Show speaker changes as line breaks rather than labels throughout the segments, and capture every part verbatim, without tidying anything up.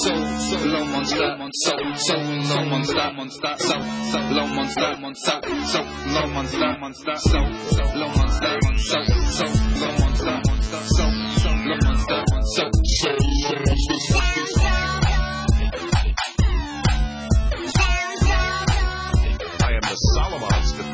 so, so low monster, so, so low monster, monster, so, so low monster, monster, so low monster, monster, so, so low monster, so, so low monster, monster, so, so low monster, so, so low monster.
I am the Solomonster.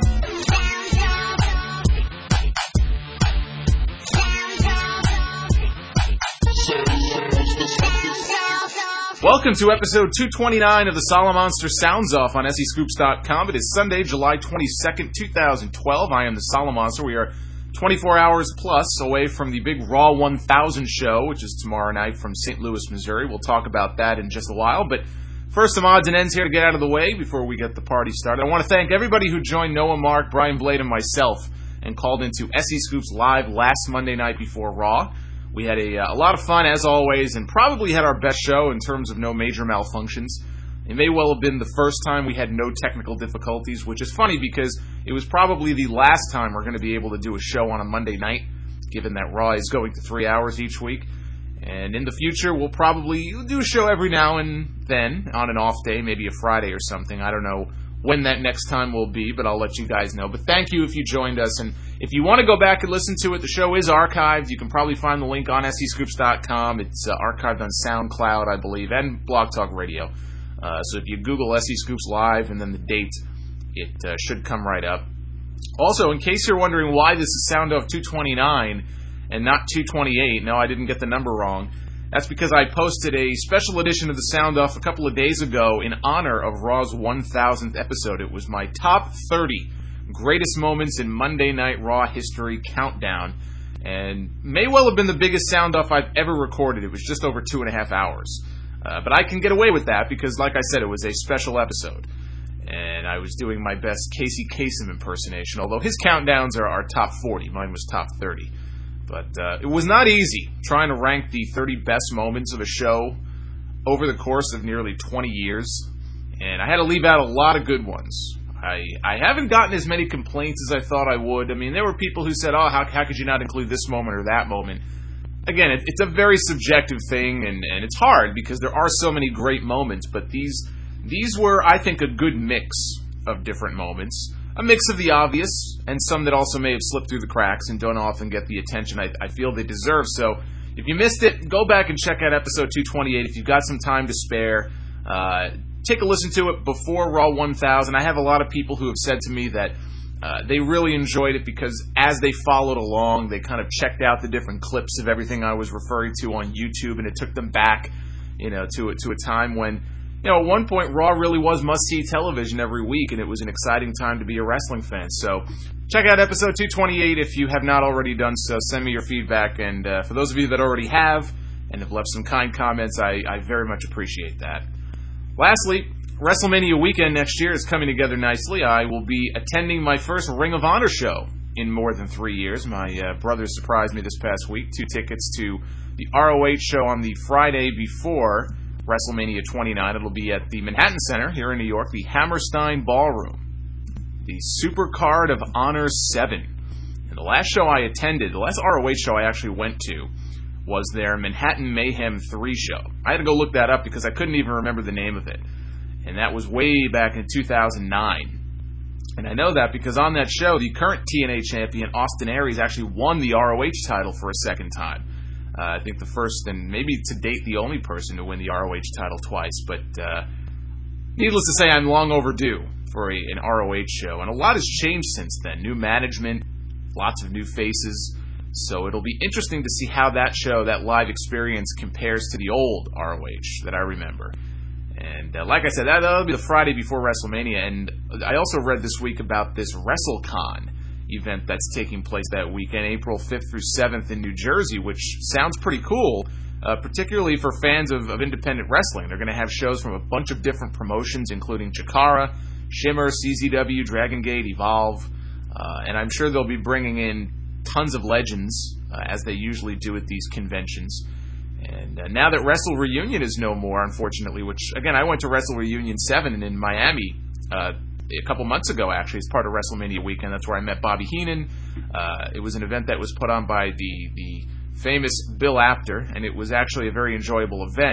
Welcome to episode two twenty-nine of the Solomonster Sounds Off on S E Scoops dot com. It is Sunday, July twenty-second, twenty twelve. I am the Solomonster. We are twenty-four hours plus away from the big Raw one thousand show, which is tomorrow night from Saint Louis, Missouri. We'll talk about that in just a while, but first, some odds and ends here to get out of the way before we get the party started. I want to thank everybody who joined Noah, Mark, Brian Blade, and myself and called into S E Scoops Live last Monday night before Raw. We had a, uh, a lot of fun, as always, and probably had our best show in terms of no major malfunctions. It may well have been the first time we had no technical difficulties, which is funny because it was probably the last time we're going to be able to do a show on a Monday night, given that Raw is going to three hours each week. And in the future, we'll probably do a show every now and then on an off day, maybe a Friday or something. I don't know when that next time will be, but I'll let you guys know. But thank you if you joined us. And if you want to go back and listen to it, the show is archived. You can probably find the link on S E Scoops dot com. It's uh, archived on SoundCloud, I believe, and Blog Talk Radio. Uh, so if you Google S E Scoops Live and then the date, it uh, should come right up. Also, in case you're wondering why this is Sound Off two twenty-nine and not two twenty-eight, no, I didn't get the number wrong. That's because I posted a special edition of the Sound Off a couple of days ago in honor of Raw's one thousandth episode. It was my top thirty greatest moments in Monday Night Raw history countdown, and may well have been the biggest Sound Off I've ever recorded. It was just over two and a half hours. Uh, but I can get away with that because, like I said, it was a special episode. And I was doing my best Casey Kasem impersonation, although his countdowns are, are top forty. Mine was top thirty. But uh, it was not easy trying to rank the thirty best moments of a show over the course of nearly twenty years. And I had to leave out a lot of good ones. I, I haven't gotten as many complaints as I thought I would. I mean, there were people who said, oh, how, how could you not include this moment or that moment? Again, it, it's a very subjective thing, and, and it's hard because there are so many great moments. But these these were, I think, a good mix of different moments. A mix of the obvious, and some that also may have slipped through the cracks and don't often get the attention I, I feel they deserve. So, if you missed it, go back and check out episode two twenty-eight if you've got some time to spare. Uh, take a listen to it before Raw one thousand. I have a lot of people who have said to me that uh, they really enjoyed it because as they followed along, they kind of checked out the different clips of everything I was referring to on YouTube, and it took them back, you know, to, to a time when, you know, at one point, Raw really was must-see television every week, and it was an exciting time to be a wrestling fan. So, check out episode two twenty-eight if you have not already done so. Send me your feedback, and uh, for those of you that already have and have left some kind comments, I, I very much appreciate that. Lastly, WrestleMania weekend next year is coming together nicely. I will be attending my first Ring of Honor show in more than three years. My uh, brother surprised me this past week. Two tickets to the R O H show on the Friday before WrestleMania twenty-nine. It'll be at the Manhattan Center here in New York, the Hammerstein Ballroom, the Supercard of Honor seven. And the last show I attended, the last R O H show I actually went to, was their Manhattan Mayhem three show. I had to go look that up because I couldn't even remember the name of it. And that was way back in two thousand nine. And I know that because on that show, the current T N A champion, Austin Aries, actually won the R O H title for a second time. Uh, I think the first and maybe to date the only person to win the R O H title twice. But uh, needless to say, I'm long overdue for a, an R O H show. And a lot has changed since then. New management, lots of new faces. So it'll be interesting to see how that show, that live experience, compares to the old R O H that I remember. And uh, like I said, that'll be the Friday before WrestleMania. And I also read this week about this WrestleCon event that's taking place that weekend, April fifth through seventh in New Jersey, which sounds pretty cool, uh, particularly for fans of, of independent wrestling. They're going to have shows from a bunch of different promotions, including Chikara, Shimmer, C Z W, Dragon Gate, Evolve, uh, and I'm sure they'll be bringing in tons of legends, uh, as they usually do at these conventions. And uh, now that Wrestle Reunion is no more, unfortunately, which, again, I went to Wrestle Reunion seven in Miami uh, a couple months ago, actually, as part of WrestleMania weekend. That's where I met Bobby Heenan. Uh, it was an event that was put on by the, the famous Bill Apter, and it was actually a very enjoyable event.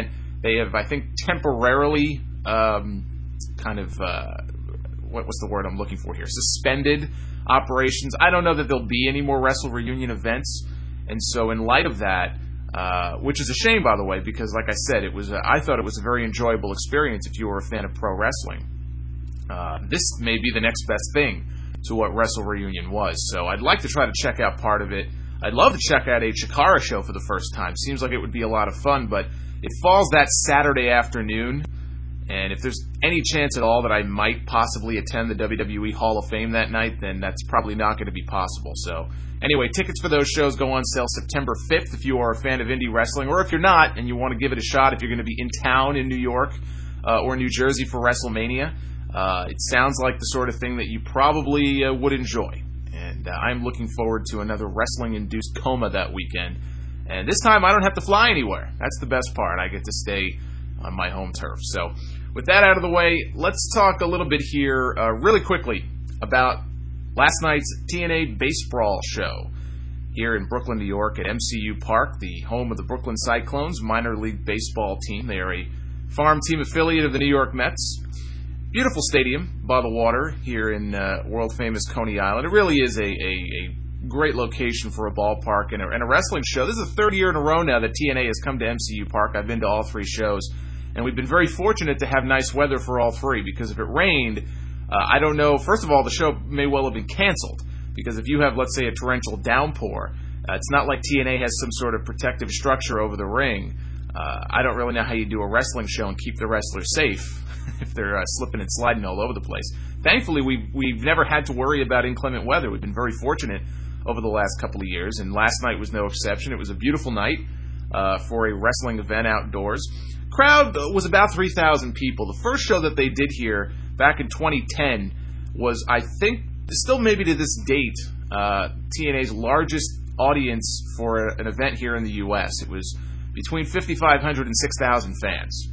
They have, I think, temporarily um, kind of, uh, what, what's the word I'm looking for here? Suspended operations. I don't know that there'll be any more Wrestle Reunion events. And so in light of that, uh, which is a shame, by the way, because like I said, it was a, I thought it was a very enjoyable experience if you were a fan of pro wrestling. Uh, this may be the next best thing to what Wrestle Reunion was. So I'd like to try to check out part of it. I'd love to check out a Chikara show for the first time. Seems like it would be a lot of fun, but it falls that Saturday afternoon. And if there's any chance at all that I might possibly attend the W W E Hall of Fame that night, then that's probably not going to be possible. So anyway, tickets for those shows go on sale September fifth if you are a fan of indie wrestling, or if you're not and you want to give it a shot, if you're going to be in town in New York uh, or New Jersey for WrestleMania. Uh, it sounds like the sort of thing that you probably uh, would enjoy. And uh, I'm looking forward to another wrestling-induced coma that weekend. And this time I don't have to fly anywhere. That's the best part. I get to stay on my home turf. So with that out of the way, let's talk a little bit here uh, really quickly about last night's T N A Base Brawl show here in Brooklyn, New York at M C U Park, the home of the Brooklyn Cyclones minor league baseball team. They are a farm team affiliate of the New York Mets. Beautiful stadium by the water here in uh, world-famous Coney Island. It really is a, a, a great location for a ballpark and a, and a wrestling show. This is the third year in a row now that T N A has come to M C U Park. I've been to all three shows. And we've been very fortunate to have nice weather for all three, because if it rained, uh, I don't know, first of all, the show may well have been canceled, because if you have, let's say, a torrential downpour, uh, it's not like T N A has some sort of protective structure over the ring. Uh, I don't really know how you do a wrestling show and keep the wrestlers safe if they're uh, slipping and sliding all over the place. Thankfully, we've, we've never had to worry about inclement weather. We've been very fortunate over the last couple of years, and last night was no exception. It was a beautiful night uh, for a wrestling event outdoors. Crowd was about three thousand people. The first show that they did here back in twenty ten was, I think, still maybe to this date, uh, T N A's largest audience for a, an event here in the U S It was between fifty-five hundred and six thousand fans.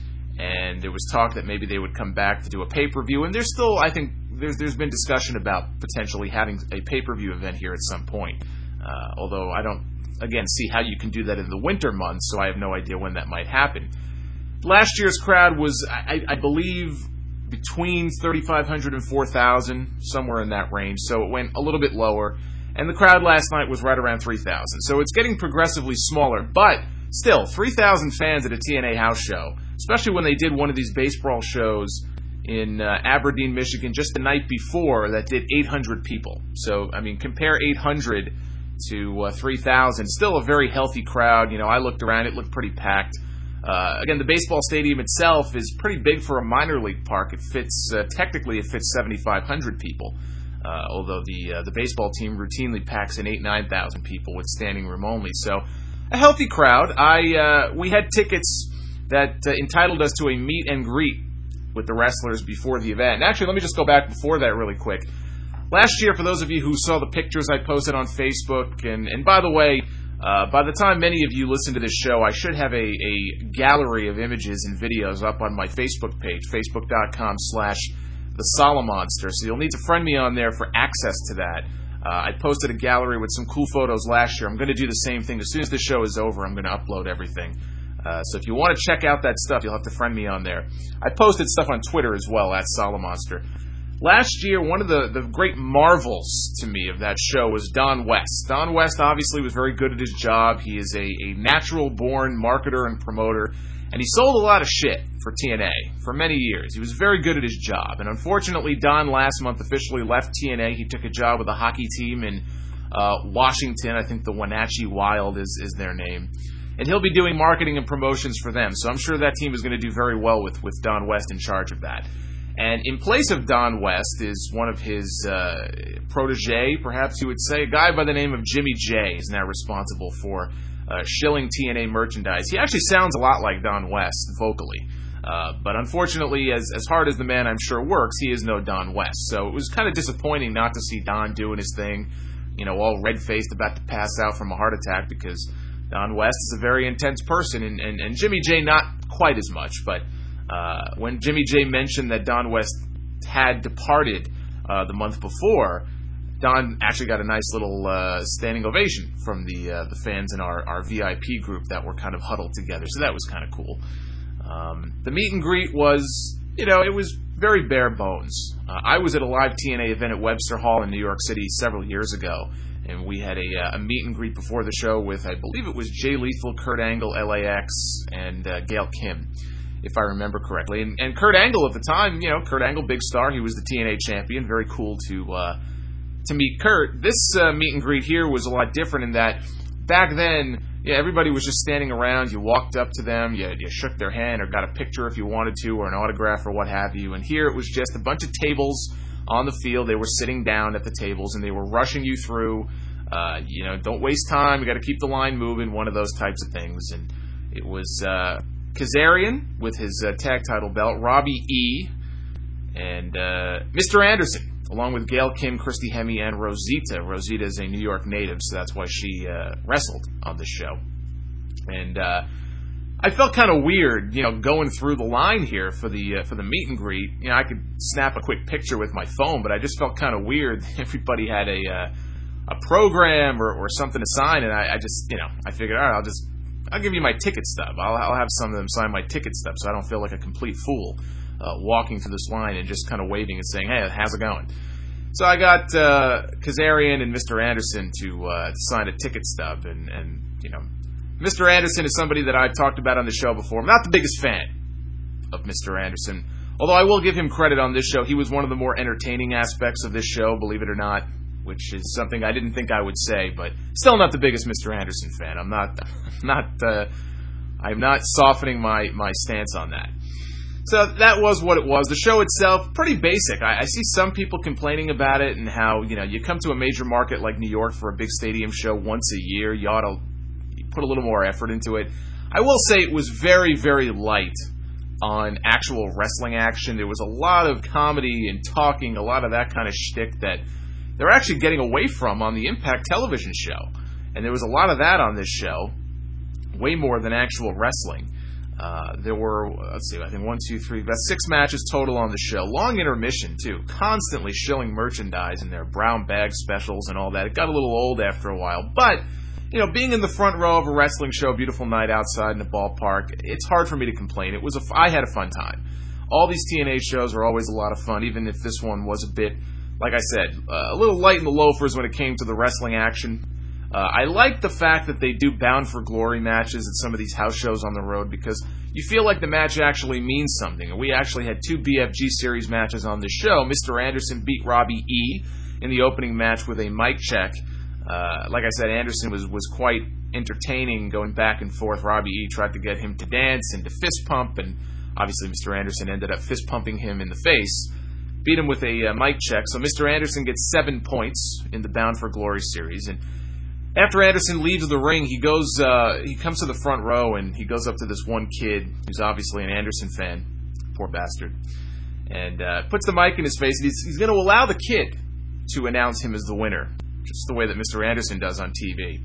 And there was talk that maybe they would come back to do a pay-per-view. And there's still, I think, there's, there's been discussion about potentially having a pay-per-view event here at some point. Uh, although I don't, again, see how you can do that in the winter months, so I have no idea when that might happen. Last year's crowd was, I, I believe, between thirty-five hundred and four thousand, somewhere in that range, so it went a little bit lower. And the crowd last night was right around three thousand, so it's getting progressively smaller. But still, three thousand fans at a T N A house show, especially when they did one of these Base Brawl shows in uh, Aberdeen, Michigan, just the night before that did eight hundred people. So, I mean, compare eight hundred to uh, three thousand. Still a very healthy crowd. You know, I looked around, it looked pretty packed. Uh, again, the baseball stadium itself is pretty big for a minor league park. It fits, uh, technically it fits seventy-five hundred people, uh, although the uh, the baseball team routinely packs in eight, nine thousand people with standing room only. So, a healthy crowd. I uh, we had tickets that uh, entitled us to a meet and greet with the wrestlers before the event. And actually, let me just go back before that really quick. Last year, for those of you who saw the pictures I posted on Facebook, and, and by the way, Uh, by the time many of you listen to this show, I should have a, a gallery of images and videos up on my Facebook page, facebook.com slash the Solomonster. So you'll need to friend me on there for access to that. Uh, I posted a gallery with some cool photos last year. I'm going to do the same thing. As soon as the show is over, I'm going to upload everything. Uh, so if you want to check out that stuff, you'll have to friend me on there. I posted stuff on Twitter as well, at Solomonster. Last year, one of the, the great marvels to me of that show was Don West. Don West obviously was very good at his job. He is a, a natural-born marketer and promoter, and he sold a lot of shit for T N A for many years. He was very good at his job, and unfortunately, Don last month officially left T N A. He took a job with a hockey team in uh, Washington. I think the Wenatchee Wild is, is their name. And he'll be doing marketing and promotions for them, so I'm sure that team is going to do very well with, with Don West in charge of that. And in place of Don West is one of his uh, protege, perhaps you would say, a guy by the name of Jimmy J is now responsible for uh, shilling T N A merchandise. He actually sounds a lot like Don West vocally. Uh, but unfortunately, as, as hard as the man I'm sure works, he is no Don West. So it was kind of disappointing not to see Don doing his thing, you know, all red-faced, about to pass out from a heart attack, because Don West is a very intense person, and, and, and Jimmy J not quite as much, but Uh, when Jimmy J mentioned that Don West had departed uh, the month before, Don actually got a nice little uh, standing ovation from the uh, the fans in our, our V I P group that were kind of huddled together. So that was kind of cool. Um, the meet and greet was, you know, it was very bare bones. Uh, I was at a live T N A event at Webster Hall in New York City several years ago, and we had a, a meet and greet before the show with, I believe it was Jay Lethal, Kurt Angle, L A X, and uh, Gail Kim, if I remember correctly. And, and Kurt Angle at the time, you know, Kurt Angle, big star, he was the T N A champion, very cool to uh, to meet Kurt. This uh, meet and greet here was a lot different in that back then, yeah, everybody was just standing around. You walked up to them, you, you shook their hand or got a picture if you wanted to, or an autograph or what have you. And here it was just a bunch of tables on the field. They were sitting down at the tables, and they were rushing you through. Uh, you know, don't waste time. You got to keep the line moving, one of those types of things. And it was uh, Kazarian with his uh, tag title belt, Robbie E., and uh, Mister Anderson, along with Gail Kim, Christy Hemme, and Rosita. Rosita is a New York native, so that's why she uh, wrestled on this show. And uh, I felt kind of weird, you know, going through the line here for the uh, for the meet and greet. You know, I could snap a quick picture with my phone, but I just felt kind of weird. Everybody had a uh, a program or, or something to sign, and I, I just, you know, I figured, all right, I'll just I'll give you my ticket stub. I'll, I'll have some of them sign my ticket stub, so I don't feel like a complete fool uh, walking through this line and just kind of waving and saying, hey, how's it going? So I got uh, Kazarian and Mister Anderson to, uh, to sign a ticket stub, and, and you know, Mister Anderson is somebody that I've talked about on the show before. I'm not the biggest fan of Mister Anderson, although I will give him credit on this show. He was one of the more entertaining aspects of this show, believe it or not, which is something I didn't think I would say, but still not the biggest Mister Anderson fan. I'm not, not, uh, I'm not softening my, my stance on that. So that was what it was. The show itself, pretty basic. I, I see some people complaining about it and how, you know, you come to a major market like New York for a big stadium show once a year. You ought to put a little more effort into it. I will say it was very, very light on actual wrestling action. There was a lot of comedy and talking, a lot of that kind of shtick that they're actually getting away from on the Impact television show. And there was a lot of that on this show, way more than actual wrestling. Uh, there were, let's see, I think one, two, three, about six matches total on the show. Long intermission, too. Constantly shilling merchandise in their brown bag specials and all that. It got a little old after a while. But, you know, being in the front row of a wrestling show, beautiful night outside in the ballpark, it's hard for me to complain. It was a, I had a fun time. All these T N A shows are always a lot of fun, even if this one was a bit, like I said, uh, a little light in the loafers when it came to the wrestling action. Uh, I like the fact that they do Bound for Glory matches at some of these house shows on the road because you feel like the match actually means something. And we actually had two B F G series matches on this show. Mister Anderson beat Robbie E. in the opening match with a mic check. Uh, like I said, Anderson was, was quite entertaining going back and forth. Robbie E. tried to get him to dance and to fist pump, and obviously Mister Anderson ended up fist pumping him in the face. Beat him with a uh, mic check. So Mister Anderson gets seven points in the Bound for Glory series. And after Anderson leaves the ring, he goes, uh, he comes to the front row and he goes up to this one kid who's obviously an Anderson fan, poor bastard, and uh, puts the mic in his face. And he's, he's going to allow the kid to announce him as the winner, just the way that Mister Anderson does on T V.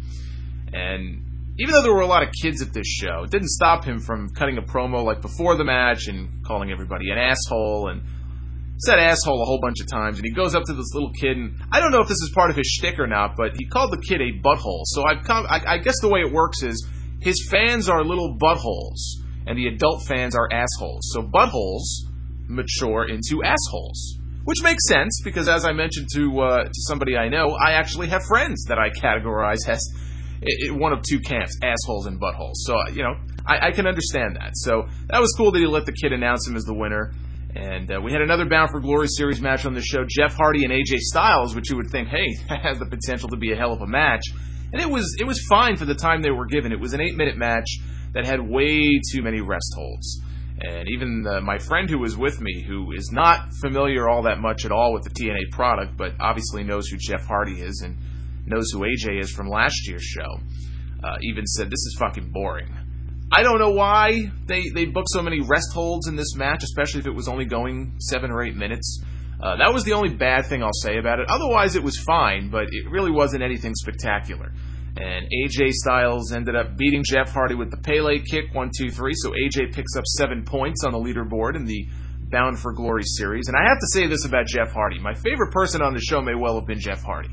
And even though there were a lot of kids at this show, it didn't stop him from cutting a promo like before the match and calling everybody an asshole and said asshole a whole bunch of times, and he goes up to this little kid, and I don't know if this is part of his shtick or not, but he called the kid a butthole. So I've come, I, I guess the way it works is his fans are little buttholes, and the adult fans are assholes. So buttholes mature into assholes, which makes sense because, as I mentioned to uh, to somebody I know, I actually have friends that I categorize as it, it, one of two camps, assholes and buttholes. So, you know, I, I can understand that. So that was cool that he let the kid announce him as the winner. And uh, we had another Bound for Glory series match on the show, Jeff Hardy and A J Styles, which you would think, hey, that has the potential to be a hell of a match. And it was it was fine for the time they were given. It was an eight-minute match that had way too many rest holds. And even uh, my friend who was with me, who is not familiar all that much at all with the T N A product, but obviously knows who Jeff Hardy is and knows who A J is from last year's show, uh, even said, this is fucking boring. I don't know why they, they booked so many rest holds in this match, especially if it was only going seven or eight minutes. Uh, that was the only bad thing I'll say about it. Otherwise, it was fine, but it really wasn't anything spectacular. And A J Styles ended up beating Jeff Hardy with the Pele kick, one, two, three. So A J picks up seven points on the leaderboard in the Bound for Glory series. And I have to say this about Jeff Hardy. My favorite person on the show may well have been Jeff Hardy.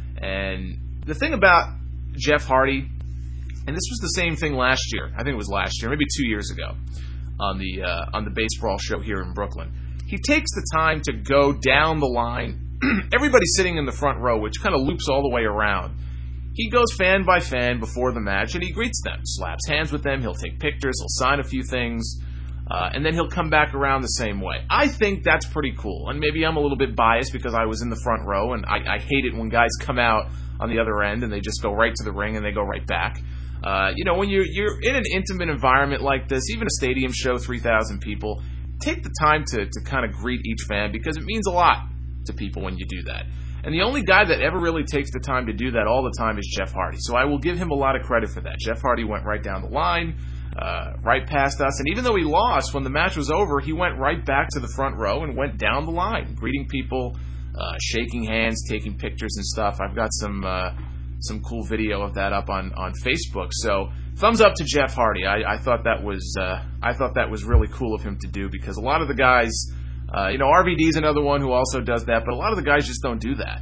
And the thing about Jeff Hardy, and this was the same thing last year. I think it was last year, maybe two years ago. on the uh, on the Base Brawl show here in Brooklyn. He takes the time to go down the line. Everybody's sitting in the front row, which kind of loops all the way around. He goes fan by fan before the match, and he greets them, slaps hands with them, he'll take pictures, he'll sign a few things, uh, and then he'll come back around the same way. I think that's pretty cool, and maybe I'm a little bit biased because I was in the front row, and I, I hate it when guys come out on the other end and they just go right to the ring and they go right back. Uh, you know, when you're, you're in an intimate environment like this, even a stadium show, three thousand people, take the time to, to kind of greet each fan because it means a lot to people when you do that. And the only guy that ever really takes the time to do that all the time is Jeff Hardy. So I will give him a lot of credit for that. Jeff Hardy went right down the line, uh, right past us. And even though he lost, when the match was over, he went right back to the front row and went down the line, greeting people, uh, shaking hands, taking pictures and stuff. I've got some uh, some cool video of that up on, on Facebook. So thumbs up to Jeff Hardy. I, I thought that was uh, I thought that was really cool of him to do because a lot of the guys. Uh, you know, R V D's another one who also does that, but a lot of the guys just don't do that.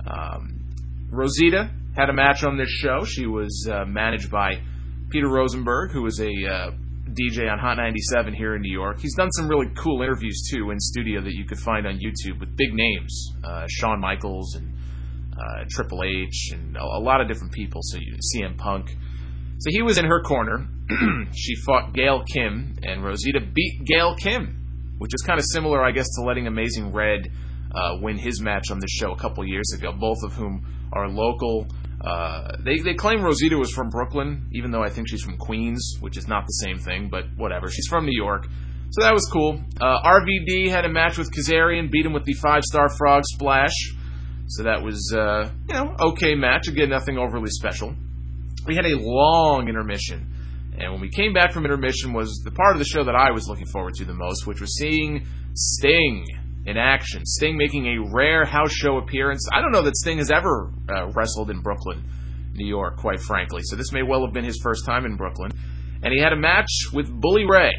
Um, Rosita had a match on this show. She was uh, managed by Peter Rosenberg, who was a uh, D J on Hot ninety-seven here in New York. He's done some really cool interviews, too, in studio that you could find on YouTube with big names, uh, Shawn Michaels and uh, Triple H and a, a lot of different people, so you, C M Punk. So he was in her corner. She fought Gail Kim, and Rosita beat Gail Kim, which is kind of similar, I guess, to letting Amazing Red uh, win his match on the show a couple years ago, both of whom are local. Uh, they, they claim Rosita was from Brooklyn, even though I think she's from Queens, which is not the same thing, but whatever. She's from New York, so that was cool. Uh, R V D had a match with Kazarian, beat him with the five-star frog splash, so that was, uh, you know, okay match. Again, nothing overly special. We had a long intermission. And when we came back from intermission was the part of the show that I was looking forward to the most, which was seeing Sting in action. Sting making a rare house show appearance. I don't know that Sting has ever uh, wrestled in Brooklyn, New York, quite frankly. So this may well have been his first time in Brooklyn. And he had a match with Bully Ray.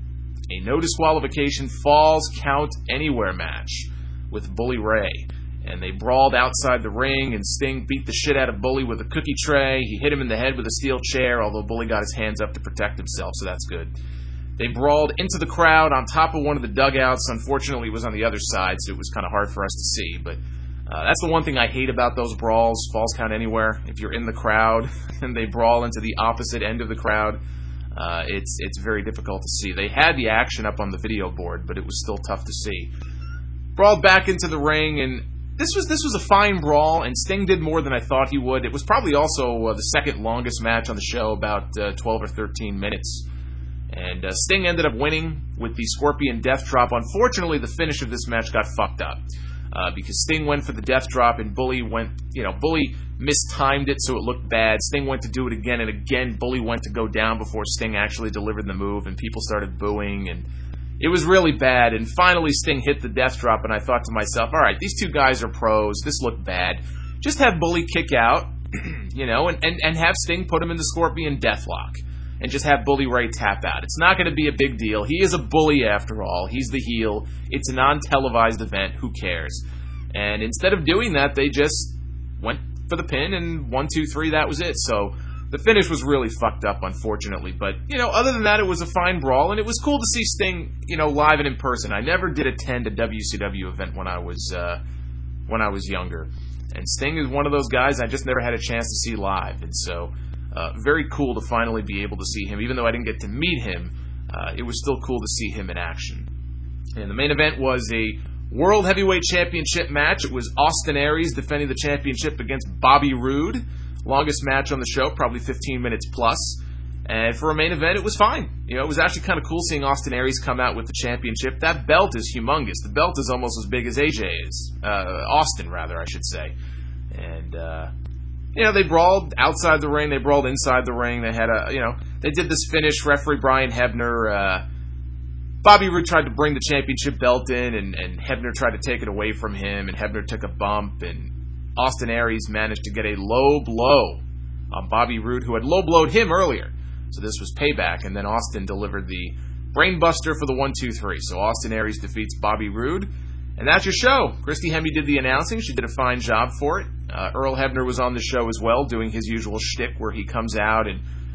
A no disqualification falls count anywhere match with Bully Ray. And they brawled outside the ring, and Sting beat the shit out of Bully with a cookie tray. He hit him in the head with a steel chair, although Bully got his hands up to protect himself, so that's good. They brawled into the crowd on top of one of the dugouts. Unfortunately, it was on the other side, so it was kind of hard for us to see. But uh, that's the one thing I hate about those brawls, falls count anywhere. If you're in the crowd and they brawl into the opposite end of the crowd, uh, it's it's very difficult to see. They had the action up on the video board, but it was still tough to see. Brawled back into the ring, and This was this was a fine brawl, and Sting did more than I thought he would. It was probably also uh, the second longest match on the show, about uh, twelve or thirteen minutes. And uh, Sting ended up winning with the Scorpion Death Drop. Unfortunately, the finish of this match got fucked up uh, because Sting went for the Death Drop, and Bully went, you know, Bully mistimed it so it looked bad. Sting went to do it again, and again, Bully went to go down before Sting actually delivered the move, and people started booing, and it was really bad, and finally Sting hit the Death Drop, and I thought to myself, all right, these two guys are pros. This looked bad. Just have Bully kick out, you know, and, and, and have Sting put him in the Scorpion Deathlock, and just have Bully Ray tap out. It's not going to be a big deal. He is a bully after all. He's the heel. It's a non-televised event. Who cares? And instead of doing that, they just went for the pin, and one, two, three, that was it. So the finish was really fucked up, unfortunately. But, you know, other than that, it was a fine brawl, and it was cool to see Sting, you know, live and in person. I never did attend a W C W event when I was uh, when I was younger. And Sting is one of those guys I just never had a chance to see live. And so, uh, very cool to finally be able to see him. Even though I didn't get to meet him, uh, it was still cool to see him in action. And the main event was a World Heavyweight Championship match. It was Austin Aries defending the championship against Bobby Roode. Longest match on the show, probably fifteen minutes plus. And for a main event, it was fine. You know, it was actually kind of cool seeing Austin Aries come out with the championship. That belt is humongous. The belt is almost as big as A J is. Uh, Austin, rather, I should say. And, uh, you know, they brawled outside the ring. They brawled inside the ring. They had a, you know, they did this finish. Referee Brian Hebner, uh, Bobby Roode tried to bring the championship belt in, and, and Hebner tried to take it away from him, and Hebner took a bump, and Austin Aries managed to get a low blow on Bobby Roode, who had low blowed him earlier. So this was payback, and then Austin delivered the brainbuster for the one, two, three. So Austin Aries defeats Bobby Roode, and that's your show. Christy Hemme did the announcing. She did a fine job for it. Uh, Earl Hebner was on the show as well, doing his usual shtick where he comes out and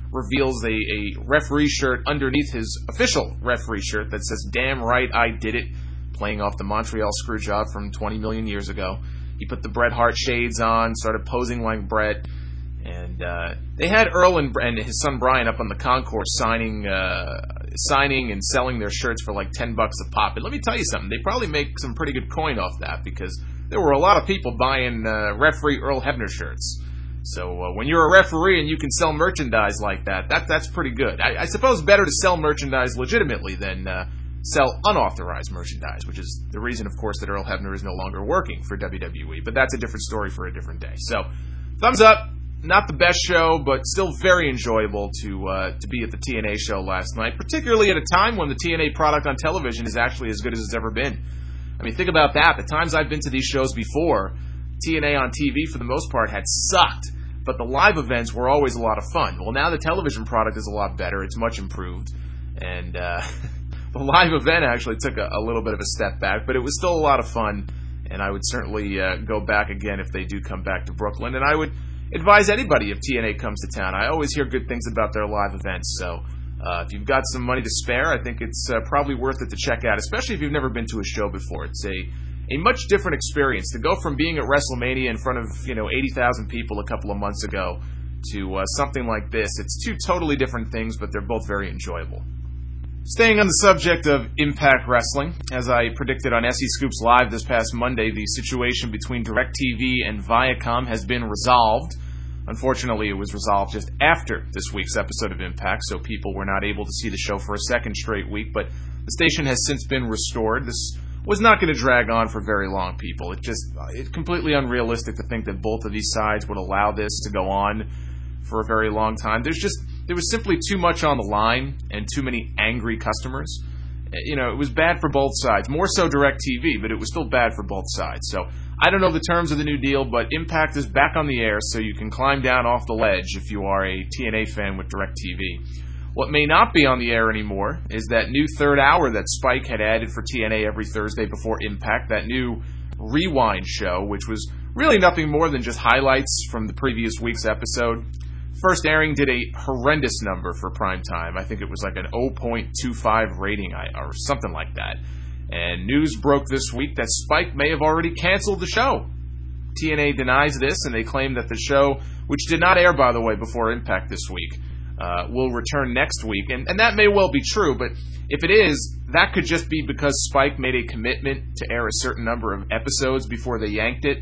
reveals a, a referee shirt underneath his official referee shirt that says, "Damn right I did it," playing off the Montreal Screwjob from twenty million years ago. He put the Bret Hart shades on, started posing like Bret, and uh, they had Earl and, and his son Brian up on the concourse signing uh, signing and selling their shirts for like ten bucks a pop. And let me tell you something, they probably make some pretty good coin off that, because there were a lot of people buying uh, referee Earl Hebner shirts. So uh, when you're a referee and you can sell merchandise like that, that that's pretty good. I, I suppose better to sell merchandise legitimately than uh, sell unauthorized merchandise, which is the reason, of course, that Earl Hebner is no longer working for W W E. But that's a different story for a different day. So, thumbs up. Not the best show, but still very enjoyable to uh, to be at the T N A show last night, particularly at a time when the T N A product on television is actually as good as it's ever been. I mean, think about that. The times I've been to these shows before, T N A on T V, for the most part, had sucked, but the live events were always a lot of fun. Well, now the television product is a lot better. It's much improved, and uh, the live event actually took a, a little bit of a step back, but it was still a lot of fun, and I would certainly uh, go back again if they do come back to Brooklyn, and I would advise anybody if T N A comes to town. I always hear good things about their live events, so uh, if you've got some money to spare, I think it's uh, probably worth it to check out, especially if you've never been to a show before. It's a a much different experience to go from being at WrestleMania in front of, you know, eighty thousand people a couple of months ago to uh, something like this. It's two totally different things, but they're both very enjoyable. Staying on the subject of Impact Wrestling, as I predicted on S E Scoops Live this past Monday, the situation between DirecTV and Viacom has been resolved. Unfortunately, it was resolved just after this week's episode of Impact, so people were not able to see the show for a second straight week, but the station has since been restored. This was not going to drag on for very long, people. It just, it's completely unrealistic to think that both of these sides would allow this to go on for a very long time. There's just, there was simply too much on the line and too many angry customers. You know, it was bad for both sides. More so DirecTV, but it was still bad for both sides. So, I don't know the terms of the new deal, but Impact is back on the air, so you can climb down off the ledge if you are a T N A fan with DirecTV. What may not be on the air anymore is that new third hour that Spike had added for T N A every Thursday before Impact, that new Rewind show, which was really nothing more than just highlights from the previous week's episode. First airing did a horrendous number for prime time. I think it was like an zero point two five rating or something like that. And news broke this week that Spike may have already canceled the show. T N A denies this, and they claim that the show, which did not air, by the way, before Impact this week, uh, will return next week. And, and that may well be true, but if it is, that could just be because Spike made a commitment to air a certain number of episodes before they yanked it.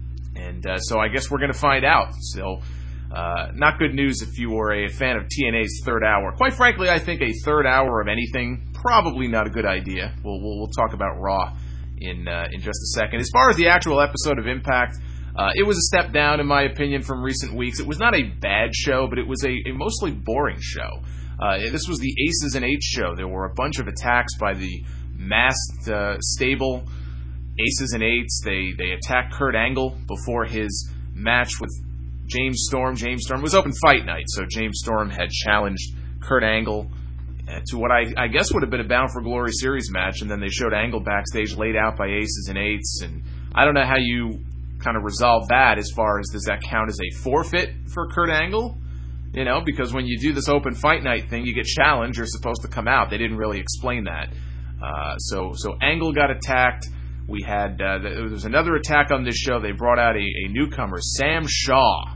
And uh, so I guess we're going to find out. So, uh, not good news if you were a fan of T N A's third hour. Quite frankly, I think a third hour of anything, probably not a good idea. We'll we'll, we'll talk about Raw in uh, in just a second. As far as the actual episode of Impact, uh, it was a step down, in my opinion, from recent weeks. It was not a bad show, but it was a, a mostly boring show. Uh, this was the Aces and Eights show. There were a bunch of attacks by the masked uh, stable Aces and Eights. They, they attacked Kurt Angle before his match with James Storm. James Storm was open fight night, so James Storm had challenged Kurt Angle to what I, I guess would have been a Bound for Glory series match, and then they showed Angle backstage laid out by Aces and Eights, and I don't know how you kind of resolve that as far as does that count as a forfeit for Kurt Angle? You know, because when you do this open fight night thing, you get challenged, you're supposed to come out. They didn't really explain that. Uh, so so Angle got attacked. We had, uh, there was another attack on this show. They brought out a, a newcomer. Sam Shaw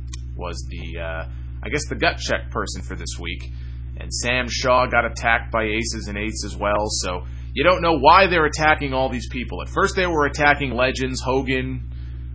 was the, uh, I guess, the gut check person for this week. And Sam Shaw got attacked by Aces and Eights as well. So you don't know why they're attacking all these people. At first they were attacking legends, Hogan,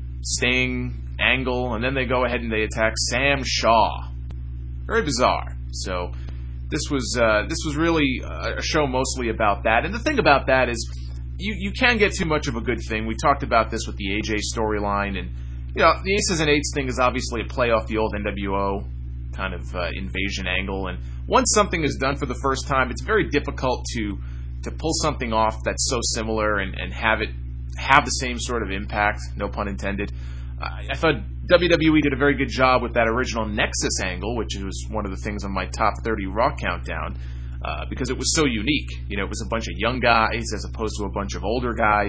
Sting, Angle, and then they go ahead and they attack Sam Shaw. Very bizarre. So this was uh, this was really a show mostly about that. And the thing about that is you, you can get too much of a good thing. We talked about this with the A J storyline. And, you know, the Aces and Eights thing is obviously a play off the old N W O kind of uh, invasion angle. And once something is done for the first time, it's very difficult to to pull something off that's so similar and, and have it have the same sort of impact, no pun intended. Uh, I thought W W E did a very good job with that original Nexus angle, which was one of the things on my top thirty Raw countdown, uh, because it was so unique. You know, it was a bunch of young guys as opposed to a bunch of older guys.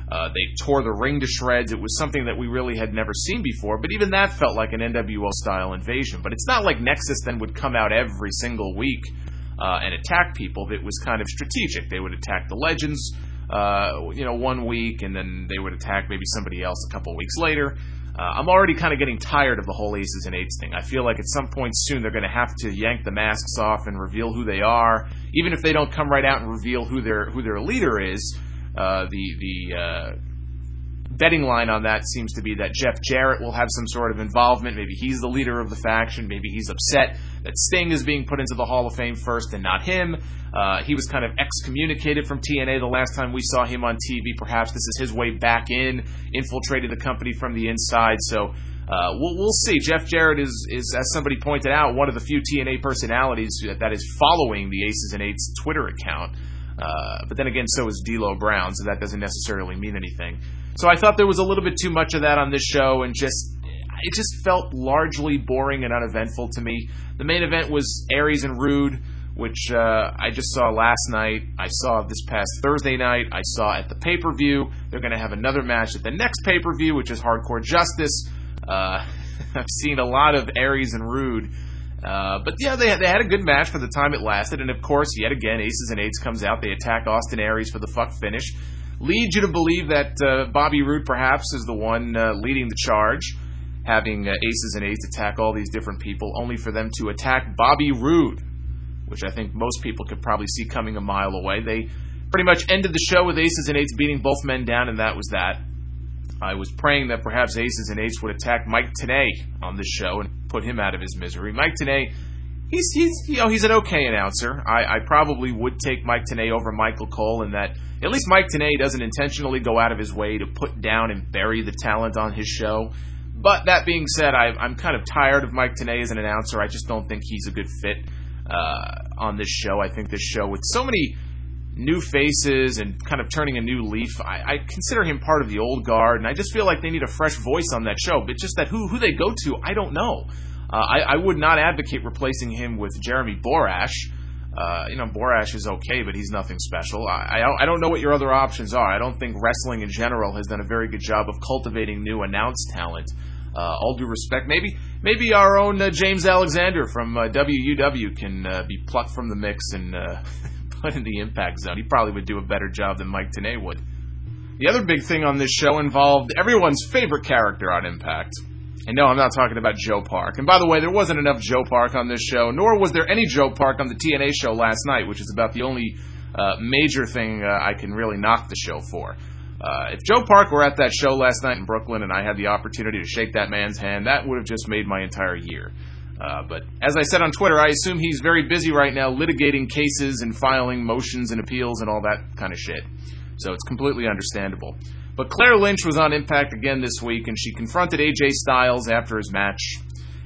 Uh, they tore the ring to shreds. It was something that we really had never seen before, but even that felt like an N W O-style invasion. But it's not like Nexus then would come out every single week uh, and attack people. It was kind of strategic. They would attack the Legends, uh, you know, one week, and then they would attack maybe somebody else a couple weeks later. Uh, I'm already kind of getting tired of the whole Aces and Eights thing. I feel like at some point soon they're going to have to yank the masks off and reveal who they are, even if they don't come right out and reveal who their who their leader is. Uh, the the uh, betting line on that seems to be that Jeff Jarrett will have some sort of involvement. Maybe he's the leader of the faction. Maybe he's upset that Sting is being put into the Hall of Fame first and not him. Uh, he was kind of excommunicated from T N A the last time we saw him on T V. Perhaps this is his way back in, infiltrated the company from the inside. So uh, we'll, we'll see. Jeff Jarrett is, is, as somebody pointed out, one of the few T N A personalities that, that is following the Aces and Eights Twitter account. Uh, but then again, so is D'Lo Brown, so that doesn't necessarily mean anything. So I thought there was a little bit too much of that on this show, and just it just felt largely boring and uneventful to me. The main event was Aries and Rude, which uh, I just saw last night. I saw this past Thursday night. I saw at the pay-per-view. They're going to have another match at the next pay-per-view, which is Hardcore Justice. Uh, I've seen a lot of Aries and Rude. Uh, but yeah, they, they had a good match for the time it lasted, and of course, yet again, Aces and Eights comes out. They attack Austin Aries for the fuck finish. Leads you to believe that uh, Bobby Roode perhaps is the one uh, leading the charge, having uh, Aces and Eights attack all these different people, only for them to attack Bobby Roode, which I think most people could probably see coming a mile away. They pretty much ended the show with Aces and Eights beating both men down, and that was that. I was praying that perhaps Aces and Eights would attack Mike Tenay on this show and put him out of his misery. Mike Tenay, he's he's you know he's an okay announcer. I, I probably would take Mike Tenay over Michael Cole in that at least Mike Tenay doesn't intentionally go out of his way to put down and bury the talent on his show. But that being said, I, I'm kind of tired of Mike Tenay as an announcer. I just don't think he's a good fit uh, on this show. I think this show, with so many new faces and kind of turning a new leaf, I, I consider him part of the old guard, and I just feel like they need a fresh voice on that show. But just that who who they go to, I don't know. Uh, I, I would not advocate replacing him with Jeremy Borash. Uh, you know, Borash is okay, but he's nothing special. I, I, I don't know what your other options are. I don't think wrestling in general has done a very good job of cultivating new announced talent. Uh, all due respect, maybe maybe our own uh, James Alexander from uh, W U W can uh, be plucked from the mix and uh, put in the Impact Zone. He probably would do a better job than Mike Tenay would. The other big thing on this show involved everyone's favorite character on Impact. And no, I'm not talking about Joe Park. And by the way, there wasn't enough Joe Park on this show, nor was there any Joe Park on the T N A show last night, which is about the only uh, major thing uh, I can really knock the show for. Uh, if Joe Park were at that show last night in Brooklyn and I had the opportunity to shake that man's hand, that would have just made my entire year. Uh, but as I said on Twitter, I assume he's very busy right now litigating cases and filing motions and appeals and all that kind of shit. So it's completely understandable. But Claire Lynch was on Impact again this week, and she confronted A J Styles after his match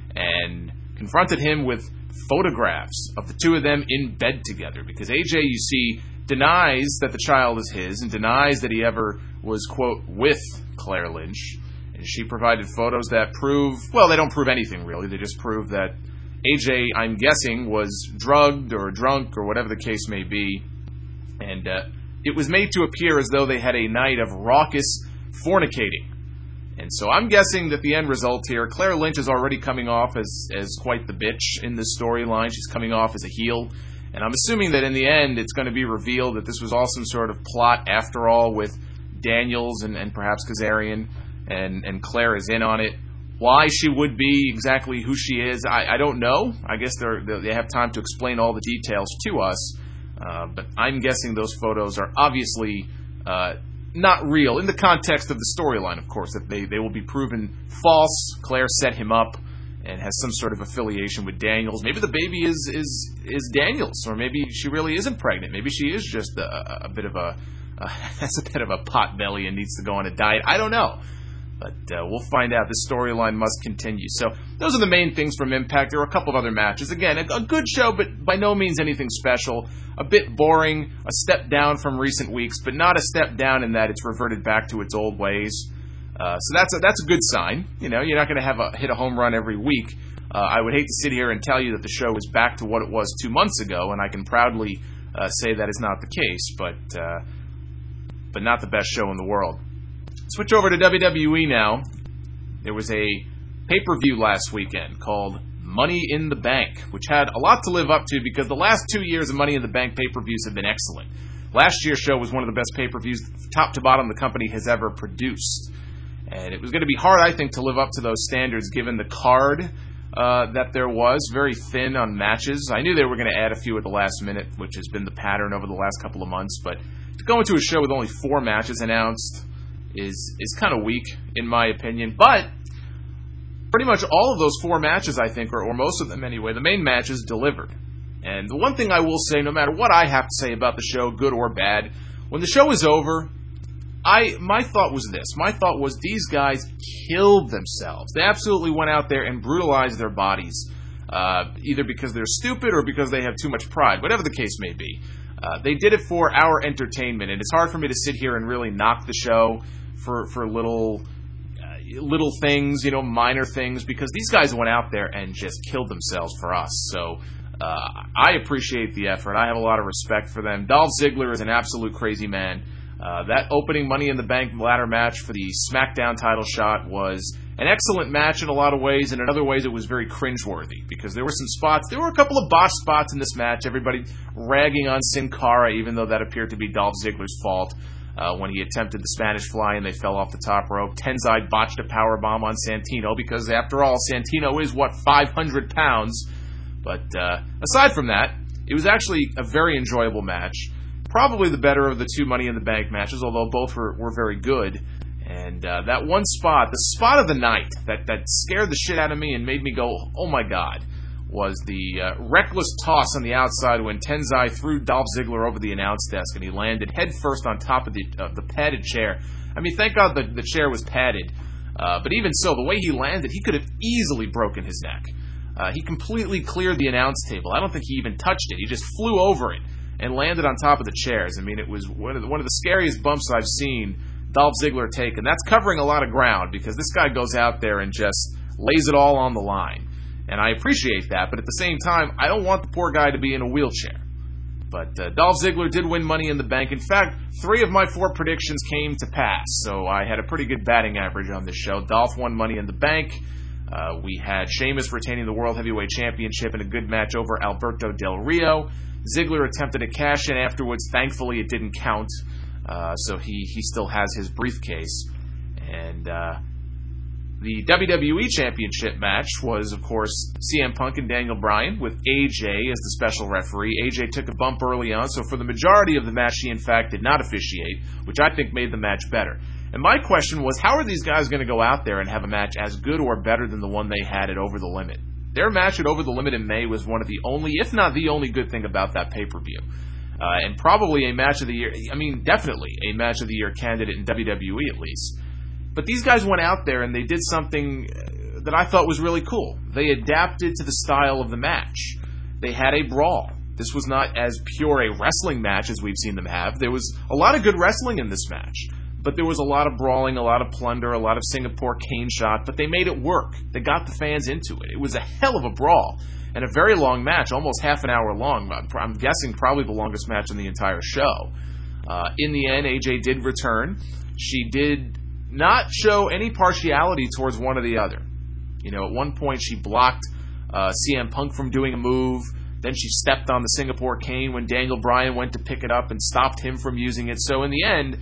and confronted him with photographs of the two of them in bed together, because A J, you see, denies that the child is his and denies that he ever was, quote, with Claire Lynch. And she provided photos that prove, well, they don't prove anything really. They just prove that A J, I'm guessing, was drugged or drunk or whatever the case may be. And uh, it was made to appear as though they had a night of raucous fornicating. And so I'm guessing that the end result here, Claire Lynch is already coming off as, as quite the bitch in this storyline. She's coming off as a heel. And I'm assuming that in the end it's going to be revealed that this was all some sort of plot after all with Daniels and, and perhaps Kazarian. And, and Claire is in on it. Why she would be exactly who she is, I, I don't know. I guess they're, they have time to explain all the details to us. Uh, but I'm guessing those photos are obviously uh, not real in the context of the storyline, of course, that they, they will be proven false. Claire set him up and has some sort of affiliation with Daniels. Maybe the baby is is, is Daniels, or maybe she really isn't pregnant. Maybe she is just a, a bit of a uh, has a bit of a pot belly and needs to go on a diet. I don't know. But uh, we'll find out. This storyline must continue. So those are the main things from Impact. There were a couple of other matches. Again, a, a good show, but by no means anything special. A bit boring, a step down from recent weeks, but not a step down in that it's reverted back to its old ways. Uh, so that's a, that's a good sign. You know, you're not going to have a hit a home run every week. Uh, I would hate to sit here and tell you that the show is back to what it was two months ago, and I can proudly uh, say that is not the case, but uh, but not the best show in the world. Switch over to W W E now. There was a pay-per-view last weekend called Money in the Bank, which had a lot to live up to because the last two years of Money in the Bank pay-per-views have been excellent. Last year's show was one of the best pay-per-views, top to bottom, the company has ever produced. And it was going to be hard, I think, to live up to those standards given the card uh, that there was, very thin on matches. I knew they were going to add a few at the last minute, which has been the pattern over the last couple of months, but to go into a show with only four matches announced is is kind of weak, in my opinion. But pretty much all of those four matches, I think, or, or most of them anyway, the main matches delivered. And the one thing I will say, no matter what I have to say about the show, good or bad, when the show was over, I my thought was this. My thought was these guys killed themselves. They absolutely went out there and brutalized their bodies, uh, either because they're stupid or because they have too much pride, whatever the case may be. Uh, they did it for our entertainment, and it's hard for me to sit here and really knock the show for, for little... little things, you know, minor things, because these guys went out there and just killed themselves for us. So uh, I appreciate the effort. I have a lot of respect for them. Dolph Ziggler is an absolute crazy man. Uh, that opening Money in the Bank ladder match for the SmackDown title shot was an excellent match in a lot of ways, and in other ways it was very cringeworthy because there were some spots, there were a couple of botched spots in this match, everybody ragging on Sin Cara, even though that appeared to be Dolph Ziggler's fault. Uh, when he attempted the Spanish Fly and they fell off the top rope. Tenzai botched a powerbomb on Santino because, after all, Santino is, what, five hundred pounds. But uh, aside from that, it was actually a very enjoyable match. Probably the better of the two Money in the Bank matches, although both were, were very good. And uh, that one spot, the spot of the night that, that scared the shit out of me and made me go, oh my God, was the uh, reckless toss on the outside when Tenzai threw Dolph Ziggler over the announce desk and he landed head first on top of the uh, the padded chair. I mean, thank God the, the chair was padded, uh, but even so, the way he landed, he could have easily broken his neck. Uh, he completely cleared the announce table. I don't think he even touched it. He just flew over it and landed on top of the chairs. I mean, it was one of the, one of the scariest bumps I've seen Dolph Ziggler take, and that's covering a lot of ground because this guy goes out there and just lays it all on the line. And I appreciate that, but at the same time, I don't want the poor guy to be in a wheelchair. But uh, Dolph Ziggler did win Money in the Bank. In fact, three of my four predictions came to pass, so I had a pretty good batting average on this show. Dolph won Money in the Bank. Uh, we had Sheamus retaining the World Heavyweight Championship in a good match over Alberto Del Rio. Ziggler attempted to cash in afterwards. Thankfully, it didn't count, uh, so he, he still has his briefcase. And... Uh, The W W E Championship match was, of course, C M Punk and Daniel Bryan with A J as the special referee. A J took a bump early on, so for the majority of the match, he in fact did not officiate, which I think made the match better. And my question was, how are these guys going to go out there and have a match as good or better than the one they had at Over the Limit? Their match at Over the Limit in May was one of the only, if not the only good thing about that pay-per-view. Uh, and probably a match of the year, I mean, definitely a match of the year candidate in W W E at least. But these guys went out there and they did something that I thought was really cool. They adapted to the style of the match. They had a brawl. This was not as pure a wrestling match as we've seen them have. There was a lot of good wrestling in this match. But there was a lot of brawling, a lot of plunder, a lot of Singapore cane shot. But they made it work. They got the fans into it. It was a hell of a brawl. And a very long match, almost half an hour long. I'm guessing probably the longest match in the entire show. Uh, in the end, A J did return. She did not show any partiality towards one or the other. You know, at one point she blocked uh, C M Punk from doing a move. Then she stepped on the Singapore cane when Daniel Bryan went to pick it up and stopped him from using it. So in the end,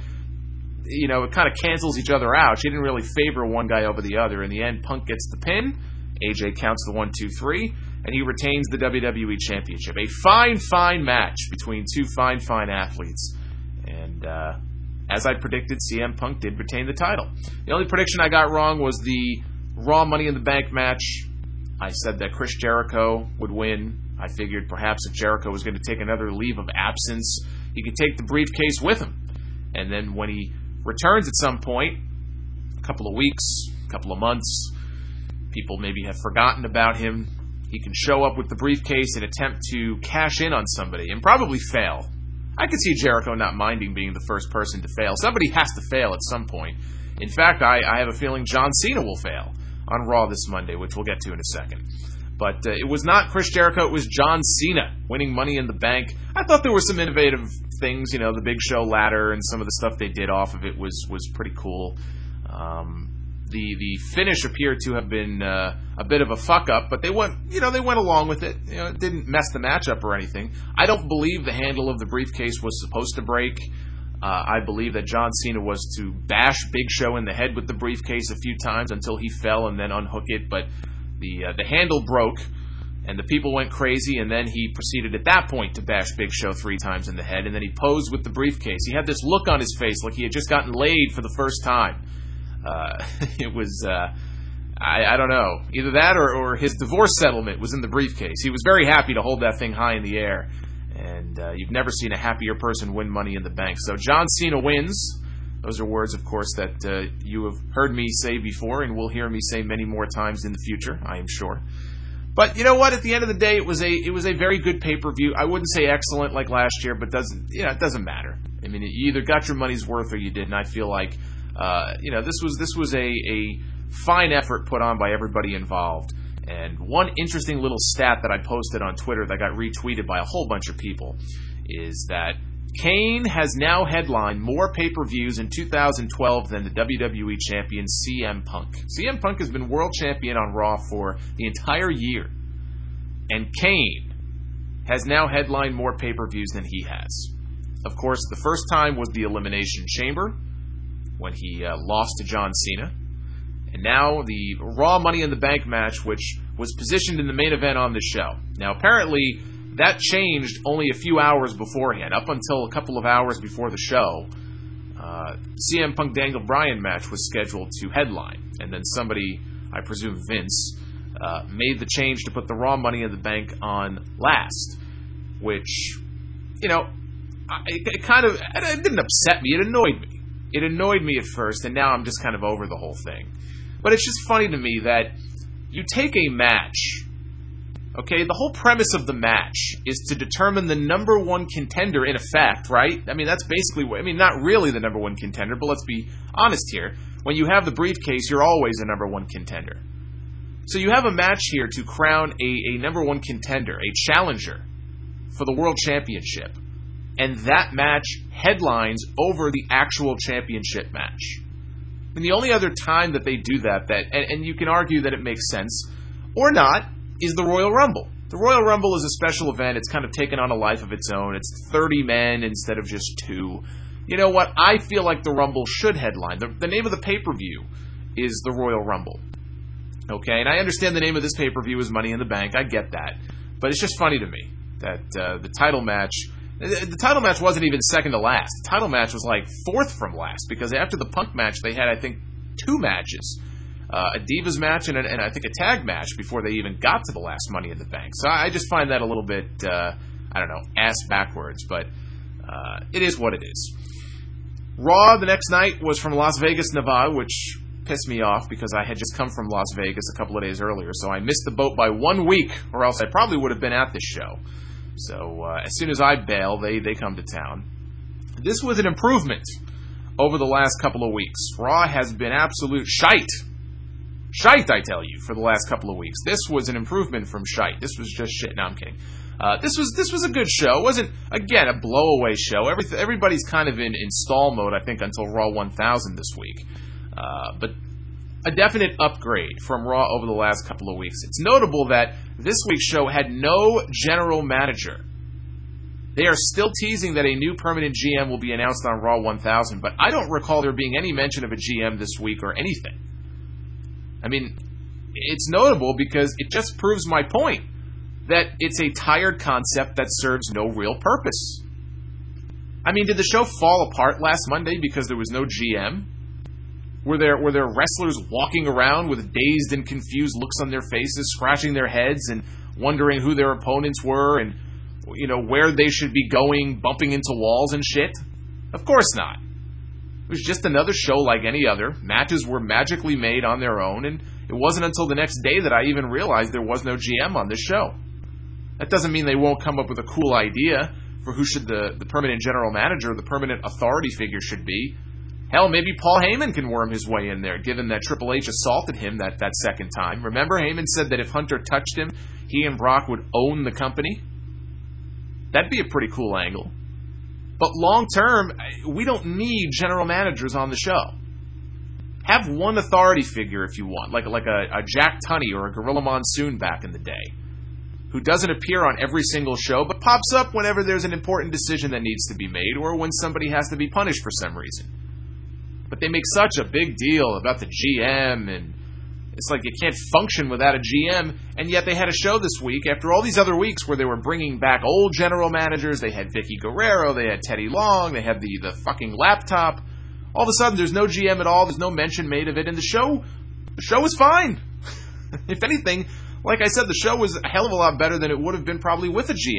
you know, it kind of cancels each other out. She didn't really favor one guy over the other. In the end, Punk gets the pin. A J counts the one, two, three, and he retains the W W E Championship. A fine, fine match between two fine, fine athletes. And, uh... as I predicted, C M Punk did retain the title. The only prediction I got wrong was the Raw Money in the Bank match. I said that Chris Jericho would win. I figured perhaps if Jericho was going to take another leave of absence, he could take the briefcase with him. And then when he returns at some point, a couple of weeks, a couple of months, people maybe have forgotten about him, he can show up with the briefcase and attempt to cash in on somebody and probably fail. I could see Jericho not minding being the first person to fail. Somebody has to fail at some point. In fact, I, I have a feeling John Cena will fail on Raw this Monday, which we'll get to in a second. But uh, it was not Chris Jericho, it was John Cena winning Money in the Bank. I thought there were some innovative things, you know, the Big Show ladder and some of the stuff they did off of it was, was pretty cool. Um, the the finish appeared to have been uh, a bit of a fuck up, but they went you know they went along with it. You know, it didn't mess the match up or anything. I don't believe the handle of the briefcase was supposed to break. Uh, I believe that John Cena was to bash Big Show in the head with the briefcase a few times until he fell and then unhook it, but the uh, the handle broke. And the people went crazy, and then he proceeded at that point to bash Big Show three times in the head, and then he posed with the briefcase. He had this look on his face like he had just gotten laid for the first time. Uh, it was, uh, I, I don't know, either that or, or his divorce settlement was in the briefcase. He was very happy to hold that thing high in the air, and uh, you've never seen a happier person win Money in the Bank. So John Cena wins. Those are words, of course, that uh, you have heard me say before and will hear me say many more times in the future, I am sure. But you know what? At the end of the day, it was a it was a very good pay-per-view. I wouldn't say excellent like last year, but doesn't you know it doesn't matter. I mean, you either got your money's worth or you didn't. I feel like uh, you know this was this was a, a fine effort put on by everybody involved. And one interesting little stat that I posted on Twitter that got retweeted by a whole bunch of people is that Kane has now headlined more pay-per-views in two thousand twelve than the W W E champion C M Punk. C M Punk has been world champion on Raw for the entire year. And Kane has now headlined more pay-per-views than he has. Of course, the first time was the Elimination Chamber, when he uh, lost to John Cena. And now the Raw Money in the Bank match, which was positioned in the main event on the show. Now, apparently, that changed only a few hours beforehand. Up until a couple of hours before the show, uh, C M Punk Daniel Bryan match was scheduled to headline. And then somebody, I presume Vince, uh, made the change to put the Raw Money in the Bank on last. Which, you know, it, it kind of, it didn't upset me, it annoyed me. It annoyed me at first, and now I'm just kind of over the whole thing. But it's just funny to me that you take a match. Okay, the whole premise of the match is to determine the number one contender in effect, right? I mean, that's basically what, I mean, not really the number one contender, but let's be honest here. When you have the briefcase, you're always a number one contender. So you have a match here to crown a, a number one contender, a challenger for the world championship. And that match headlines over the actual championship match. And the only other time that they do that, that and, and you can argue that it makes sense, or not, is the Royal Rumble. The Royal Rumble is a special event. It's kind of taken on a life of its own. It's thirty men instead of just two. You know what? I feel like the Rumble should headline. The, the name of the pay-per-view is the Royal Rumble. Okay, and I understand the name of this pay-per-view is Money in the Bank. I get that. But it's just funny to me that uh, the title match... The title match wasn't even second to last. The title match was like fourth from last, because after the Punk match, they had, I think, two matches. Uh, a Divas match and, a, and I think a tag match before they even got to the last Money in the Bank. So I just find that a little bit, uh, I don't know, ass backwards, but uh, it is what it is. Raw the next night was from Las Vegas, Nevada, which pissed me off because I had just come from Las Vegas a couple of days earlier, so I missed the boat by one week, or else I probably would have been at this show. So uh, as soon as I bail, they, they come to town. This was an improvement over the last couple of weeks. Raw has been absolute shite. Shite, I tell you, for the last couple of weeks. This was an improvement from shite. This was just shit. No, I'm kidding. Uh, this was this was a good show. It wasn't, again, a blowaway show. Every, everybody's kind of in, in stall mode, I think, until Raw one thousand this week. Uh, but a definite upgrade from Raw over the last couple of weeks. It's notable that this week's show had no general manager. They are still teasing that a new permanent G M will be announced on Raw one thousand, but I don't recall there being any mention of a G M this week or anything. I mean, it's notable because it just proves my point that it's a tired concept that serves no real purpose. I mean, did the show fall apart last Monday because there was no G M? Were there were there wrestlers walking around with dazed and confused looks on their faces, scratching their heads and wondering who their opponents were and, you know, where they should be going, bumping into walls and shit? Of course not. It was just another show like any other. Matches were magically made on their own, and it wasn't until the next day that I even realized there was no G M on this show. That doesn't mean they won't come up with a cool idea for who should the, the permanent general manager or the permanent authority figure should be. Hell, maybe Paul Heyman can worm his way in there, given that Triple H assaulted him that, that second time. Remember, Heyman said that if Hunter touched him, he and Brock would own the company? That'd be a pretty cool angle. But long term, we don't need general managers on the show. have one authority figure if you want, like, like a, a Jack Tunney or a Gorilla Monsoon back in the day, who doesn't appear on every single show, but pops up whenever there's an important decision that needs to be made, or when somebody has to be punished for some reason. But they make such a big deal about the G M, and it's like you can't function without a G M, and yet they had a show this week, after all these other weeks where they were bringing back old general managers. They had Vicky Guerrero, they had Teddy Long, they had the, the fucking laptop. All of a sudden, there's no G M at all, there's no mention made of it, and the show, the show was fine. If anything, like I said, the show was a hell of a lot better than it would have been probably with a G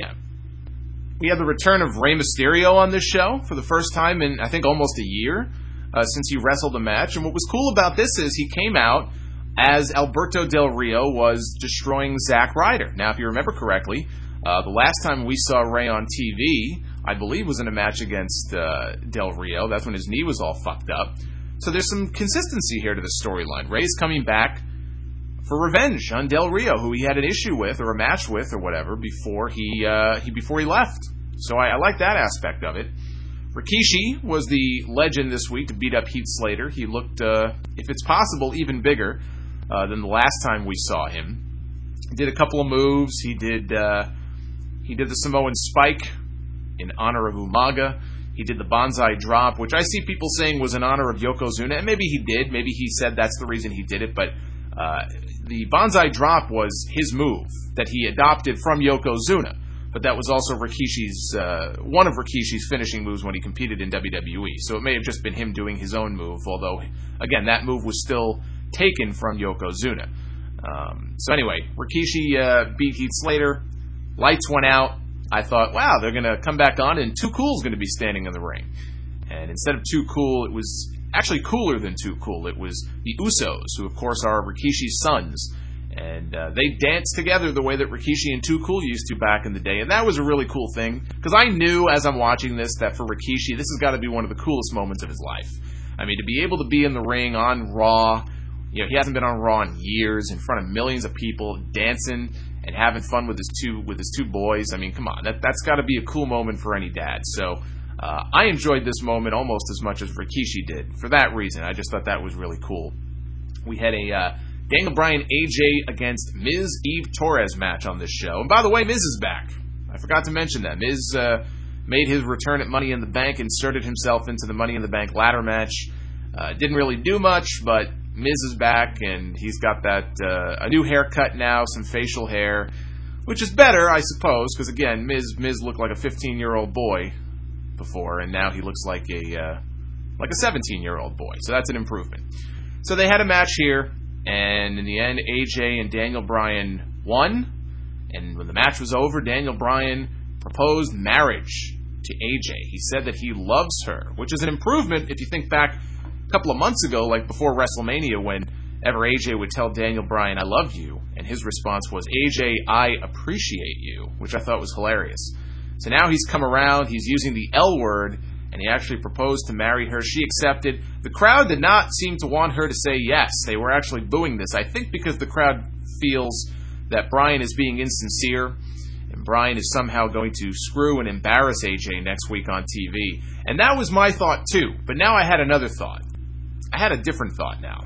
M. We had the return of Rey Mysterio on this show for the first time in, I think, almost a year uh, since he wrestled a match. And what was cool about this is he came out as Alberto Del Rio was destroying Zack Ryder. Now, if you remember correctly, uh, the last time we saw Rey on T V, I believe, was in a match against uh, Del Rio. That's when his knee was all fucked up. So there's some consistency here to the storyline. Rey's coming back for revenge on Del Rio, who he had an issue with or a match with or whatever before he uh, he before he left. So I, I like that aspect of it. Rikishi was the legend this week to beat up Heath Slater. He looked, uh, if it's possible, even bigger uh, than the last time we saw him. He did a couple of moves. He did uh, he did the Samoan Spike in honor of Umaga. He did the Banzai Drop, which I see people saying was in honor of Yokozuna, and maybe he did. Maybe he said that's the reason he did it, but uh, the Banzai Drop was his move that he adopted from Yokozuna, but that was also Rikishi's, uh, one of Rikishi's finishing moves when he competed in W W E, so it may have just been him doing his own move, although, again, that move was still taken from Yokozuna. Um, so anyway, Rikishi uh, beat Heath Slater, lights went out. I thought, wow, they're going to come back on, and Too Cool's going to be standing in the ring. And instead of Too Cool, it was actually cooler than Too Cool. It was the Usos, who, of course, are Rikishi's sons. And uh, they danced together the way that Rikishi and Too Cool used to back in the day. And that was a really cool thing, because I knew as I'm watching this that for Rikishi, this has got to be one of the coolest moments of his life. I mean, to be able to be in the ring on Raw, you know, he hasn't been on Raw in years, in front of millions of people, dancing and having fun with his two with his two boys. I mean, come on, that that's got to be a cool moment for any dad. So uh, I enjoyed this moment almost as much as Rikishi did. For that reason, I just thought that was really cool. We had a uh, Daniel Bryan A J against Miz Eve Torres match on this show. And by the way, Miz is back. I forgot to mention that. Miz uh, made his return at Money in the Bank, inserted himself into the Money in the Bank ladder match. Uh, didn't really do much, but Miz is back, and he's got that uh, a new haircut now, some facial hair, which is better, I suppose, because again, Miz Miz looked like a fifteen-year-old boy before, and now he looks like a uh, like a seventeen-year-old boy. So that's an improvement. So they had a match here, and in the end, A J and Daniel Bryan won. And when the match was over, Daniel Bryan proposed marriage to A J. He said that he loves her, which is an improvement if you think back a couple of months ago, like before WrestleMania, whenever A J would tell Daniel Bryan, "I love you," and his response was, "A J, I appreciate you," which I thought was hilarious. So now he's come around, he's using the L word, and he actually proposed to marry her. She accepted. The crowd did not seem to want her to say yes. They were actually booing this, I think because the crowd feels that Bryan is being insincere, and Bryan is somehow going to screw and embarrass A J next week on T V. And that was my thought too, but now I had another thought. I had a different thought now.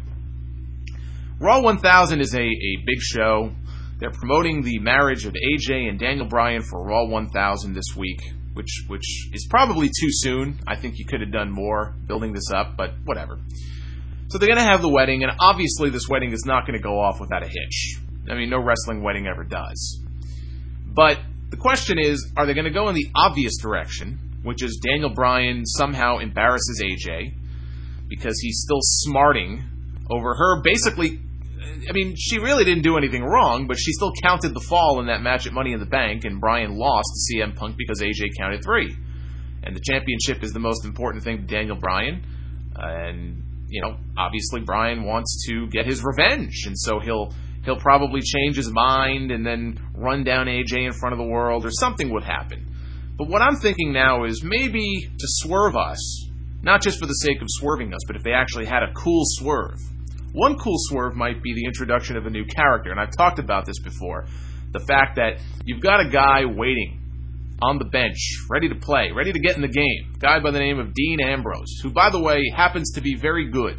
Raw one thousand is a, a big show. They're promoting the marriage of A J and Daniel Bryan for Raw one thousand this week, which which is probably too soon. I think you could have done more building this up, but whatever. So they're going to have the wedding, and obviously this wedding is not going to go off without a hitch. I mean, no wrestling wedding ever does. But the question is, are they going to go in the obvious direction, which is Daniel Bryan somehow embarrasses A J because he's still smarting over her? Basically, I mean, she really didn't do anything wrong, but she still counted the fall in that match at Money in the Bank, and Bryan lost to C M Punk because A J counted three. And the championship is the most important thing to Daniel Bryan. Uh, and, you know, obviously Bryan wants to get his revenge, and so he'll he'll probably change his mind and then run down A J in front of the world, or something would happen. But what I'm thinking now is maybe to swerve us, not just for the sake of swerving us, but if they actually had a cool swerve. One cool swerve might be the introduction of a new character, and I've talked about this before. The fact that you've got a guy waiting on the bench, ready to play, ready to get in the game. A guy by the name of Dean Ambrose, who, by the way, happens to be very good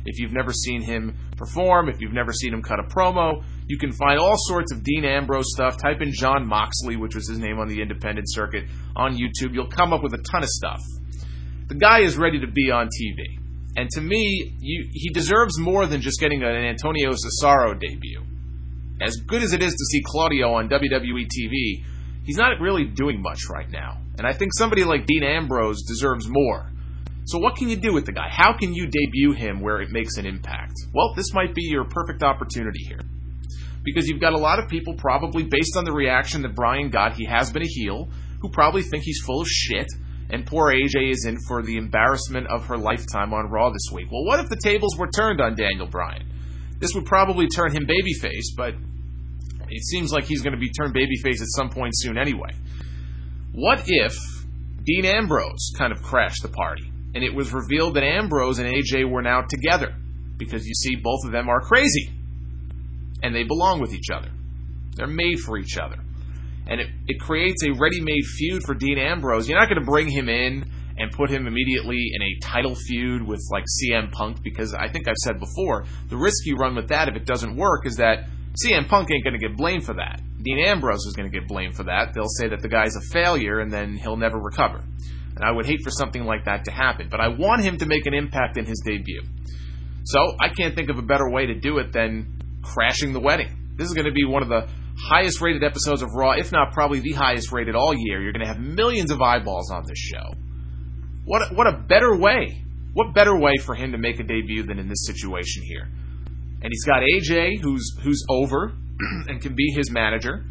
If you've never seen him perform, if you've never seen him cut a promo, you can find all sorts of Dean Ambrose stuff. Type in John Moxley, which was his name on the independent circuit, on YouTube. You'll come up with a ton of stuff. The guy is ready to be on T V. And to me, you, he deserves more than just getting an Antonio Cesaro debut. As good as it is to see Claudio on W W E T V, he's not really doing much right now. And I think somebody like Dean Ambrose deserves more. So what can you do with the guy? How can you debut him where it makes an impact? Well, this might be your perfect opportunity here. Because you've got a lot of people, probably based on the reaction that Bryan got, he has been a heel, who probably think he's full of shit, and poor A J is in for the embarrassment of her lifetime on Raw this week. Well, what if the tables were turned on Daniel Bryan? This would probably turn him babyface, but it seems like he's going to be turned babyface at some point soon anyway. What if Dean Ambrose kind of crashed the party, and it was revealed that Ambrose and A J were now together? Because you see, both of them are crazy, and they belong with each other. They're made for each other. And it, it creates a ready-made feud for Dean Ambrose. You're not going to bring him in and put him immediately in a title feud with, like, C M Punk, because I think I've said before, the risk you run with that if it doesn't work is that C M Punk ain't going to get blamed for that. Dean Ambrose is going to get blamed for that. They'll say that the guy's a failure, and then he'll never recover. And I would hate for something like that to happen. But I want him to make an impact in his debut. So I can't think of a better way to do it than crashing the wedding. This is going to be one of the highest rated episodes of Raw, if not probably the highest rated all year. You're going to have millions of eyeballs on this show. What a, what a better way. What better way for him to make a debut than in this situation here? And he's got A J, who's who's over and can be his manager.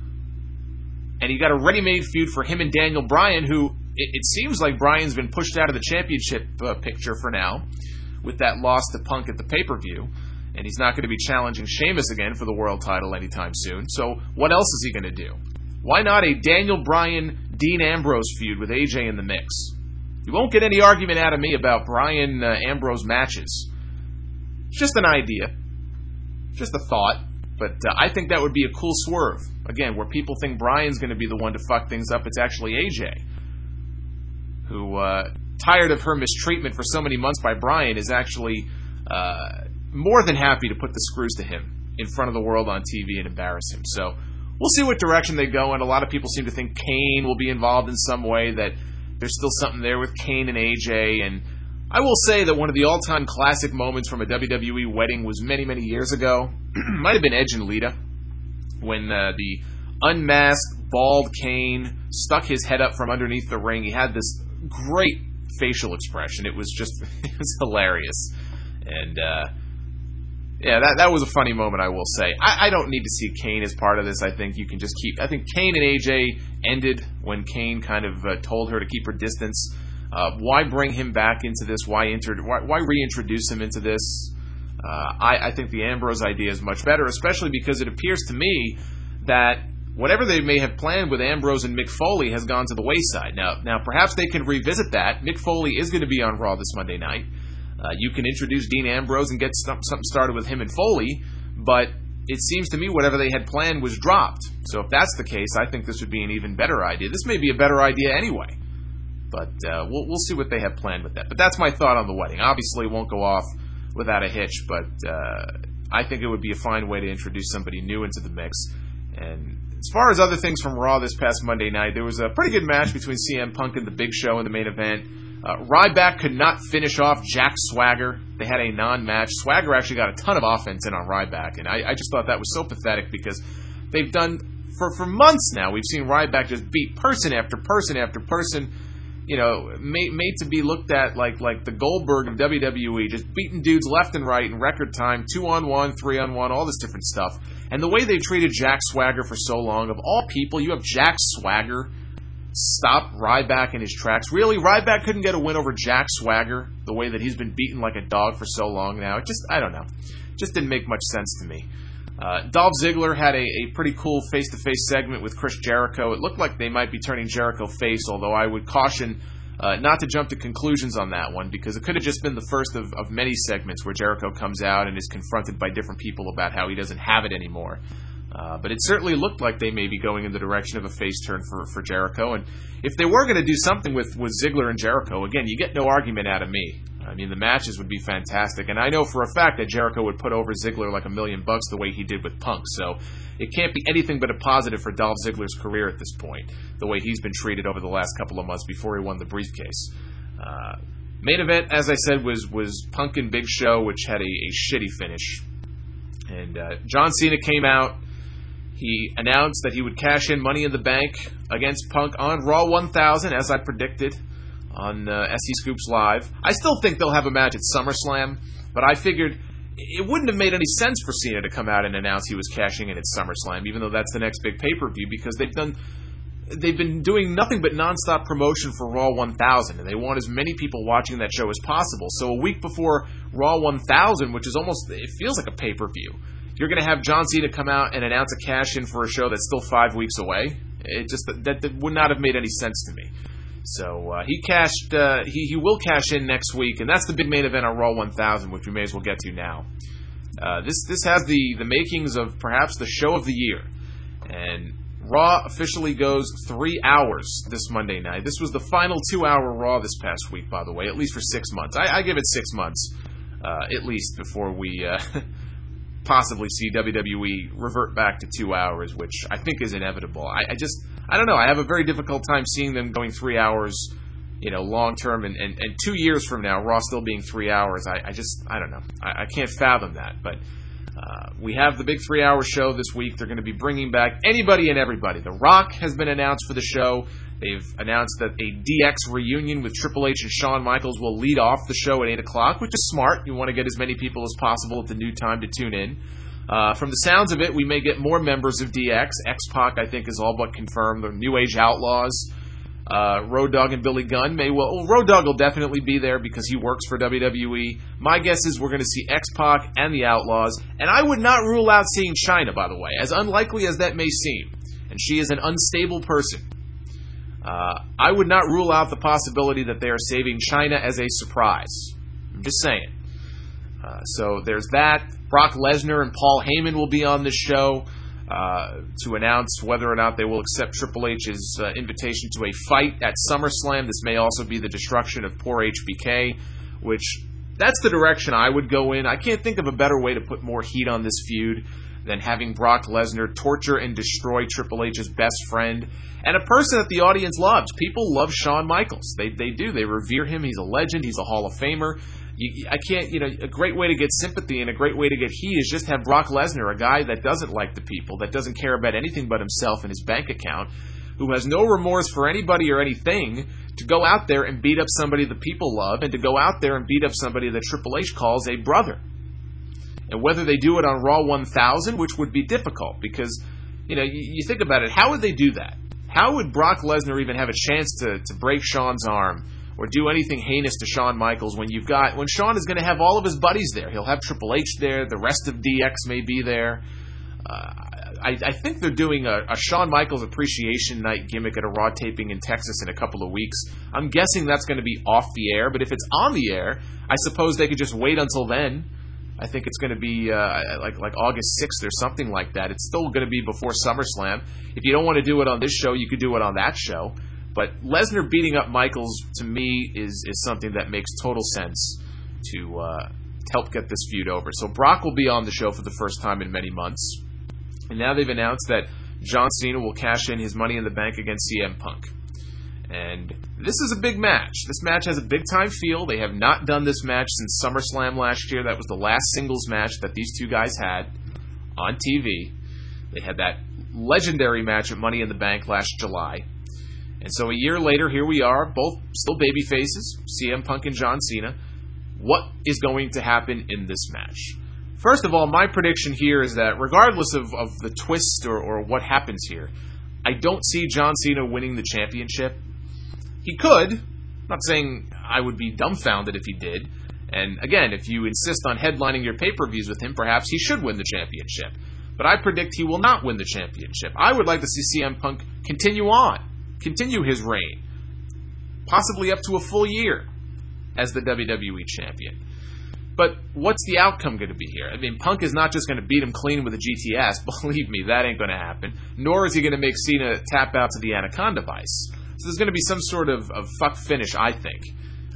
And you got a ready-made feud for him and Daniel Bryan, who it, it seems like Bryan's been pushed out of the championship uh, picture for now with that loss to Punk at the pay-per-view. And he's not going to be challenging Sheamus again for the world title anytime soon. So what else is he going to do? Why not a Daniel Bryan, Dean Ambrose feud with A J in the mix? You won't get any argument out of me about Bryan uh, Ambrose matches. It's just an idea. Just a thought. But uh, I think that would be a cool swerve. Again, where people think Bryan's going to be the one to fuck things up, it's actually A J. Who, uh, tired of her mistreatment for so many months by Bryan, is actually Uh, more than happy to put the screws to him in front of the world on T V and embarrass him. So we'll see what direction they go, and a lot of people seem to think Kane will be involved in some way, that there's still something there with Kane and A J. And I will say that one of the all-time classic moments from a W W E wedding was many, many years ago. Might have been Edge and Lita, when uh, the unmasked, bald Kane stuck his head up from underneath the ring. He had this great facial expression. It was just, it was hilarious. And, uh, yeah, that that was a funny moment, I will say. I, I don't need to see Kane as part of this. I think you can just keep... I think Kane and A J ended when Kane kind of uh, told her to keep her distance. Uh, why bring him back into this? Why, inter- why, why reintroduce him into this? Uh, I, I think the Ambrose idea is much better, especially because it appears to me that whatever they may have planned with Ambrose and Mick Foley has gone to the wayside. Now, now perhaps they can revisit that. Mick Foley is going to be on Raw this Monday night. Uh, you can introduce Dean Ambrose and get st- something started with him and Foley, but it seems to me whatever they had planned was dropped. So if that's the case, I think this would be an even better idea. This may be a better idea anyway, but uh, we'll we'll see what they have planned with that. But that's my thought on the wedding. Obviously, it won't go off without a hitch, but uh, I think it would be a fine way to introduce somebody new into the mix. And as far as other things from Raw this past Monday night, there was a pretty good match between C M Punk and The Big Show in the main event. Uh, Ryback could not finish off Jack Swagger. They had a non-match. Swagger actually got a ton of offense in on Ryback, and I, I just thought that was so pathetic because they've done, for, for months now, we've seen Ryback just beat person after person after person, you know, made, made to be looked at like like the Goldberg of W W E, just beating dudes left and right in record time, two on one, three on one, all this different stuff. And the way they've treated Jack Swagger for so long, of all people, you have Jack Swagger stop Ryback in his tracks. Really, Ryback couldn't get a win over Jack Swagger the way that he's been beaten like a dog for so long now. It just, I don't know. It just didn't make much sense to me. Uh, Dolph Ziggler had a, a pretty cool face-to-face segment with Chris Jericho. It looked like they might be turning Jericho face, although I would caution uh, not to jump to conclusions on that one, because it could have just been the first of, of many segments where Jericho comes out and is confronted by different people about how he doesn't have it anymore. Uh, but it certainly looked like they may be going in the direction of a face turn for, for Jericho. And if they were going to do something with, with Ziggler and Jericho, again, you get no argument out of me. I mean, the matches would be fantastic. And I know for a fact that Jericho would put over Ziggler like a million bucks the way he did with Punk. So it can't be anything but a positive for Dolph Ziggler's career at this point, the way he's been treated over the last couple of months before he won the briefcase. Uh, main event, as I said, was, was Punk and Big Show, which had a, a shitty finish. And uh, John Cena came out. He announced that he would cash in Money in the Bank against Punk on Raw one thousand, as I predicted on uh, S E Scoops Live. I still think they'll have a match at SummerSlam, but I figured it wouldn't have made any sense for Cena to come out and announce he was cashing in at SummerSlam, even though that's the next big pay-per-view, because they've done they've been doing nothing but nonstop promotion for Raw one thousand, and they want as many people watching that show as possible. So a week before Raw one thousand, which is almost, it feels like a pay-per-view, you're going to have John Cena come out and announce a cash-in for a show that's still five weeks away. It just that, that would not have made any sense to me. So uh, he cashed. Uh, he he will cash in next week, and that's the big main event on Raw one thousand, which we may as well get to now. Uh, this this has the the makings of perhaps the show of the year, and Raw officially goes three hours this Monday night. This was the final two-hour Raw this past week, by the way, at least for six months. I, I give it six months uh, at least before we uh, possibly see W W E revert back to two hours, which I think is inevitable. I, I just, I don't know, I have a very difficult time seeing them going three hours, you know, long term, and, and, and two years from now, Raw still being three hours. I, I just, I don't know. I, I can't fathom that, but uh, we have the big three-hour show this week. They're going to be bringing back anybody and everybody. The Rock has been announced for the show. They've announced that a D X reunion with Triple H and Shawn Michaels will lead off the show at eight o'clock, which is smart. You want to get as many people as possible at the new time to tune in. Uh, from the sounds of it, we may get more members of D X. X-Pac, I think, is all but confirmed. The New Age Outlaws. Uh, Road Dogg and Billy Gunn may well... well Road Dogg will definitely be there because he works for W W E. My guess is we're going to see X-Pac and the Outlaws. And I would not rule out seeing Chyna, by the way, as unlikely as that may seem. And she is an unstable person. Uh, I would not rule out the possibility that they are saving Chyna as a surprise. I'm just saying. Uh, so there's that. Brock Lesnar and Paul Heyman will be on this show uh, to announce whether or not they will accept Triple H's uh, invitation to a fight at SummerSlam. This may also be the destruction of poor H B K, which that's the direction I would go in. I can't think of a better way to put more heat on this feud than having Brock Lesnar torture and destroy Triple H's best friend and a person that the audience loves. People love Shawn Michaels. They they do. They revere him. He's a legend. He's a Hall of Famer. You, I can't, you know, a great way to get sympathy and a great way to get heat is just have Brock Lesnar, a guy that doesn't like the people, that doesn't care about anything but himself and his bank account, who has no remorse for anybody or anything, to go out there and beat up somebody the people love and to go out there and beat up somebody that Triple H calls a brother. And whether they do it on Raw one thousand, which would be difficult because, you know, you, you think about it, how would they do that? How would Brock Lesnar even have a chance to, to break Shawn's arm or do anything heinous to Shawn Michaels when you've got, when Shawn is going to have all of his buddies there? He'll have Triple H there, the rest of D X may be there. Uh, I, I think they're doing a, a Shawn Michaels appreciation night gimmick at a Raw taping in Texas in a couple of weeks. I'm guessing that's going to be off the air, but if it's on the air, I suppose they could just wait until then. I think it's going to be uh, like like August sixth or something like that. It's still going to be before SummerSlam. If you don't want to do it on this show, you could do it on that show. But Lesnar beating up Michaels, to me, is is something that makes total sense to, uh, to help get this feud over. So Brock will be on the show for the first time in many months. And now they've announced that John Cena will cash in his Money in the Bank against C M Punk. And this is a big match. This match has a big-time feel. They have not done this match since SummerSlam last year. That was the last singles match that these two guys had on T V. They had that legendary match at Money in the Bank last July. And so a year later, here we are, both still baby faces, C M Punk and John Cena. What is going to happen in this match? First of all, my prediction here is that regardless of, of the twist or, or what happens here, I don't see John Cena winning the championship. He could. I'm not saying I would be dumbfounded if he did. And again, if you insist on headlining your pay-per-views with him, perhaps he should win the championship. But I predict he will not win the championship. I would like to see C M Punk continue on, continue his reign, possibly up to a full year as the W W E champion. But what's the outcome going to be here? I mean, Punk is not just going to beat him clean with a G T S. Believe me, that ain't going to happen. Nor is he going to make Cena tap out to the Anaconda Vice. So there's going to be some sort of, of fuck finish, I think.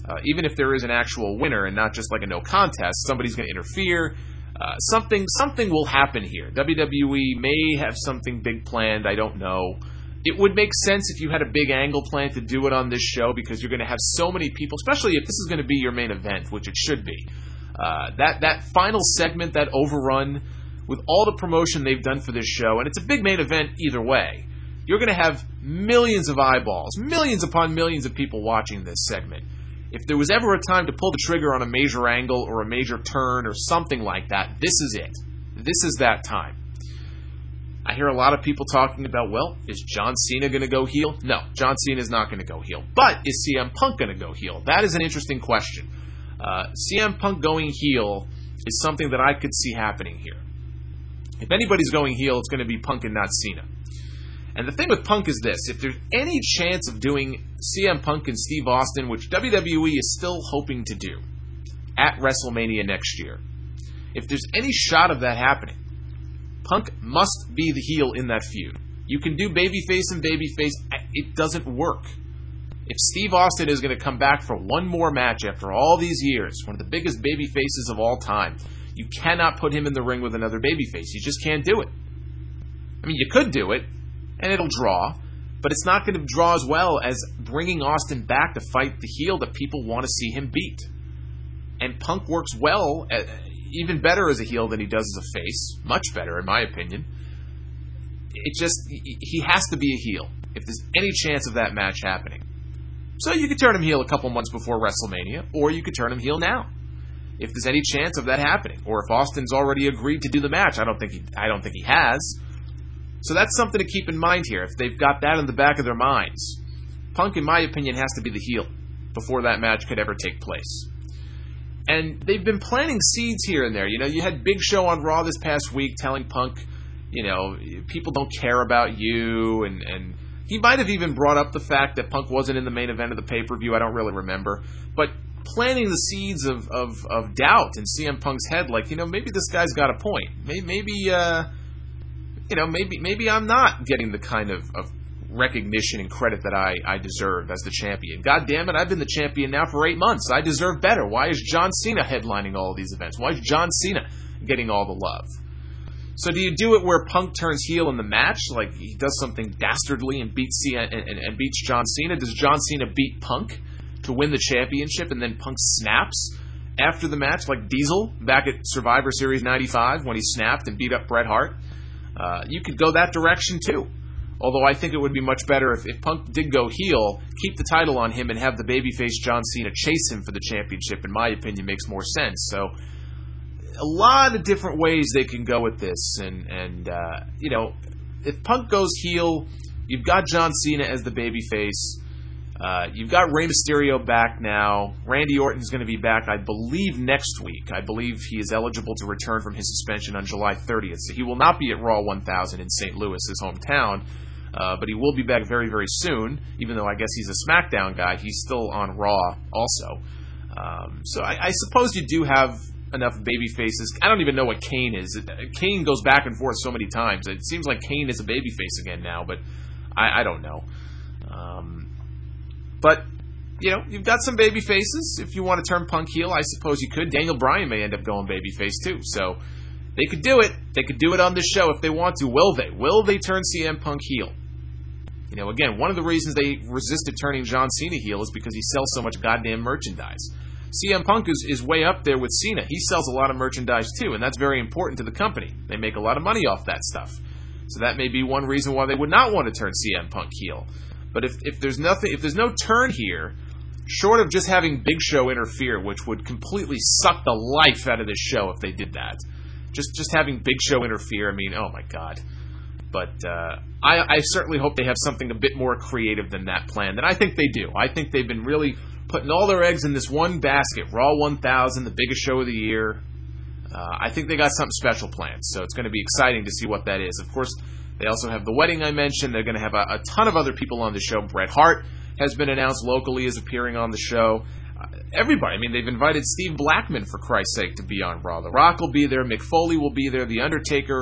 Uh, even if there is an actual winner and not just like a no contest, somebody's going to interfere. Uh, something something will happen here. W W E may have something big planned. I don't know. It would make sense if you had a big angle plan to do it on this show, because you're going to have so many people, especially if this is going to be your main event, which it should be. Uh, that, that final segment, that overrun, with all the promotion they've done for this show, and it's a big main event either way, you're going to have millions of eyeballs, millions upon millions of people watching this segment. If there was ever a time to pull the trigger on a major angle or a major turn or something like that, this is it. This is that time. I hear a lot of people talking about, well, is John Cena going to go heel? No, John Cena is not going to go heel. But is C M Punk going to go heel? That is an interesting question. Uh, C M Punk going heel is something that I could see happening here. If anybody's going heel, it's going to be Punk and not Cena. And the thing with Punk is this: if there's any chance of doing C M Punk and Steve Austin, which W W E is still hoping to do at WrestleMania next year, if there's any shot of that happening, Punk must be the heel in that feud. You can do babyface and babyface. It doesn't work. If Steve Austin is going to come back for one more match after all these years, one of the biggest babyfaces of all time, you cannot put him in the ring with another babyface. You just can't do it. I mean, you could do it, and it'll draw, but it's not going to draw as well as bringing Austin back to fight the heel that people want to see him beat. And Punk works well, even better as a heel than he does as a face. Much better, in my opinion. It just, he has to be a heel if there's any chance of that match happening. So you could turn him heel a couple months before WrestleMania, or you could turn him heel now, if there's any chance of that happening. Or if Austin's already agreed to do the match. I don't think he, I don't think he has. So that's something to keep in mind here, if they've got that in the back of their minds. Punk, in my opinion, has to be the heel before that match could ever take place. And they've been planting seeds here and there. You know, you had Big Show on Raw this past week telling Punk, you know, people don't care about you, and, and he might have even brought up the fact that Punk wasn't in the main event of the pay-per-view. I don't really remember. But planting the seeds of, of, of doubt in C M Punk's head, like, you know, maybe this guy's got a point. Maybe, maybe uh, you know, maybe maybe I'm not getting the kind of, of recognition and credit that I, I deserve as the champion. God damn it, I've been the champion now for eight months. I deserve better. Why is John Cena headlining all of these events? Why is John Cena getting all the love? So do you do it where Punk turns heel in the match, like he does something dastardly and beats Cena and, and, and beats John Cena? Does John Cena beat Punk to win the championship, and then Punk snaps after the match, like Diesel back at Survivor Series ninety-five when he snapped and beat up Bret Hart? Uh, you could go that direction too. Although I think it would be much better if, if Punk did go heel, keep the title on him and have the babyface John Cena chase him for the championship, in my opinion, makes more sense. So a lot of different ways they can go with this. And, and uh, you know, if Punk goes heel, you've got John Cena as the babyface. Uh, you've got Rey Mysterio back now. Randy Orton's going to be back, I believe, next week. I believe he is eligible to return from his suspension on July thirtieth. So he will not be at Raw one thousand in Saint Louis, his hometown. Uh, but he will be back very, very soon. Even though I guess he's a SmackDown guy, he's still on Raw also. Um, so I, I suppose you do have enough baby faces. I don't even know what Kane is. Kane goes back and forth so many times. It seems like Kane is a baby face again now, but I, I don't know. Um, but, you know, you've got some baby faces. If you want to turn Punk heel, I suppose you could. Daniel Bryan may end up going baby face too. So they could do it. They could do it on this show if they want to. Will they? Will they turn C M Punk heel? You know, again, one of the reasons they resisted turning John Cena heel is because he sells so much goddamn merchandise. C M Punk is, is way up there with Cena. He sells a lot of merchandise too, and that's very important to the company. They make a lot of money off that stuff. So that may be one reason why they would not want to turn C M Punk heel. But if, if there's nothing, if there's no turn here, short of just having Big Show interfere, which would completely suck the life out of this show if they did that, just just having Big Show interfere, I mean, oh my God. But uh, I, I certainly hope they have something a bit more creative than that planned, and I think they do. I think they've been really putting all their eggs in this one basket, Raw one thousand, the biggest show of the year. Uh, I think they got something special planned, so it's going to be exciting to see what that is. Of course, they also have the wedding I mentioned. They're going to have a, a ton of other people on the show. Bret Hart has been announced locally as appearing on the show. Uh, everybody. I mean, they've invited Steve Blackman, for Christ's sake, to be on Raw. The Rock will be there. Mick Foley will be there. The Undertaker.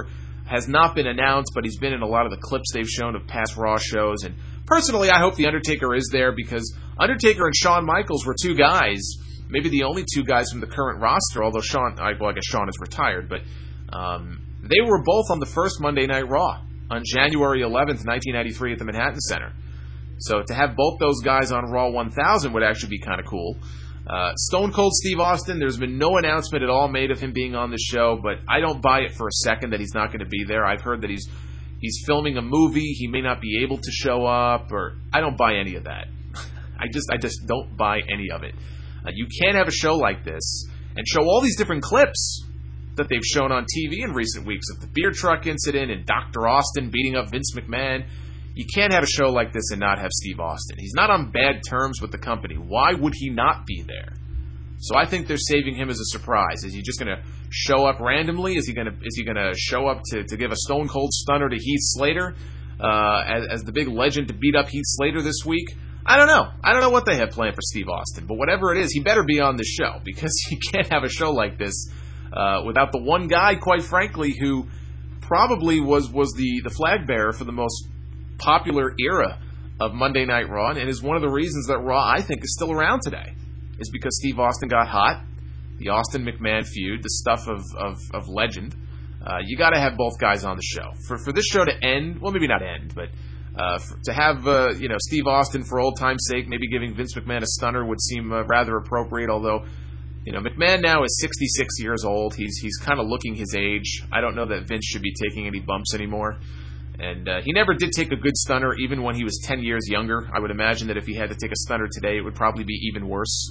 has not been announced, but he's been in a lot of the clips they've shown of past Raw shows. And personally, I hope The Undertaker is there, because Undertaker and Shawn Michaels were two guys, maybe the only two guys from the current roster, although Shawn, well, I guess Shawn is retired, but um, they were both on the first Monday Night Raw on January eleventh, nineteen ninety-three at the Manhattan Center. So to have both those guys on Raw one thousand would actually be kind of cool. Uh, Stone Cold Steve Austin, there's been no announcement at all made of him being on the show, but I don't buy it for a second that he's not going to be there. I've heard that he's he's filming a movie, he may not be able to show up, or I don't buy any of that. I just I just don't buy any of it. Uh, you can't have a show like this and show all these different clips that they've shown on T V in recent weeks of the beer truck incident and Doctor Austin beating up Vince McMahon. You can't have a show like this and not have Steve Austin. He's not on bad terms with the company. Why would he not be there? So I think they're saving him as a surprise. Is he just going to show up randomly? Is he going to is he going to show up to, to give a Stone Cold Stunner to Heath Slater uh, as, as the big legend to beat up Heath Slater this week? I don't know. I don't know what they have planned for Steve Austin. But whatever it is, he better be on the show, because you can't have a show like this uh, without the one guy, quite frankly, who probably was, was the, the flag bearer for the most popular era of Monday Night Raw, and is one of the reasons that Raw, I think, is still around today, is because Steve Austin got hot, the Austin McMahon feud, the stuff of, of, of legend. Uh, you got to have both guys on the show. For for this show to end, well, maybe not end, but uh, for, to have uh, you know Steve Austin, for old time's sake, maybe giving Vince McMahon a stunner would seem uh, rather appropriate, although you know McMahon now is sixty-six years old. He's, he's kind of looking his age. I don't know that Vince should be taking any bumps anymore. And uh, he never did take a good stunner, even when he was ten years younger. I would imagine that if he had to take a stunner today, it would probably be even worse.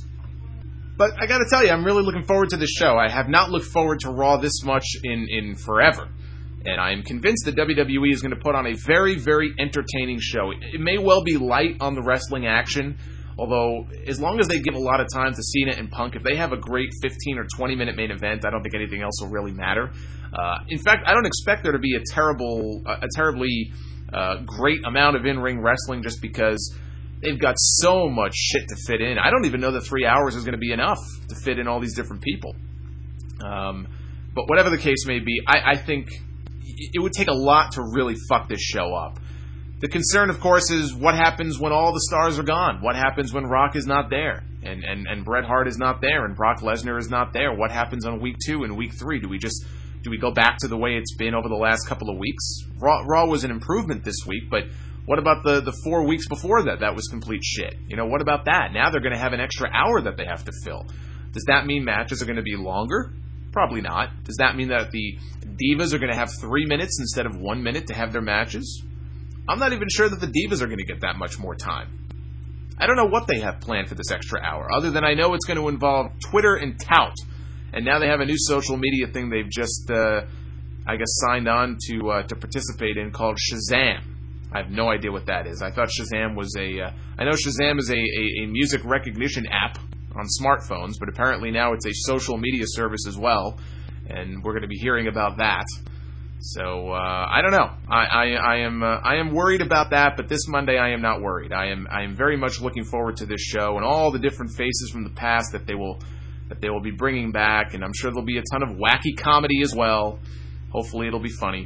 But I gotta tell you, I'm really looking forward to this show. I have not looked forward to Raw this much in, in forever. And I am convinced that W W E is going to put on a very, very entertaining show. It may well be light on the wrestling action, although as long as they give a lot of time to Cena and Punk, if they have a great fifteen or twenty minute main event, I don't think anything else will really matter. Uh, in fact, I don't expect there to be a terrible, a terribly uh, great amount of in-ring wrestling, just because they've got so much shit to fit in. I don't even know that three hours is going to be enough to fit in all these different people. Um, but whatever the case may be, I, I think it would take a lot to really fuck this show up. The concern, of course, is what happens when all the stars are gone. What happens when Rock is not there, and, and, and Bret Hart is not there, and Brock Lesnar is not there? What happens on week two and week three? Do we just do we go back to the way it's been over the last couple of weeks? Raw, Raw was an improvement this week, but what about the, the four weeks before that? That was complete shit. You know, what about that? Now they're going to have an extra hour that they have to fill. Does that mean matches are going to be longer? Probably not. Does that mean that the Divas are going to have three minutes instead of one minute to have their matches? I'm not even sure that the Divas are going to get that much more time. I don't know what they have planned for this extra hour, other than I know it's going to involve Twitter and Tout. And now they have a new social media thing they've just, uh, I guess, signed on to uh, to participate in called Shazam. I have no idea what that is. I thought Shazam was a... Uh, I know Shazam is a, a, a music recognition app on smartphones, but apparently now it's a social media service as well, and we're going to be hearing about that. So, uh, I don't know. I, I, I am uh, I am worried about that, but this Monday I am not worried. I am I am very much looking forward to this show and all the different faces from the past that they will that they will be bringing back, and I'm sure there'll be a ton of wacky comedy as well. Hopefully it'll be funny.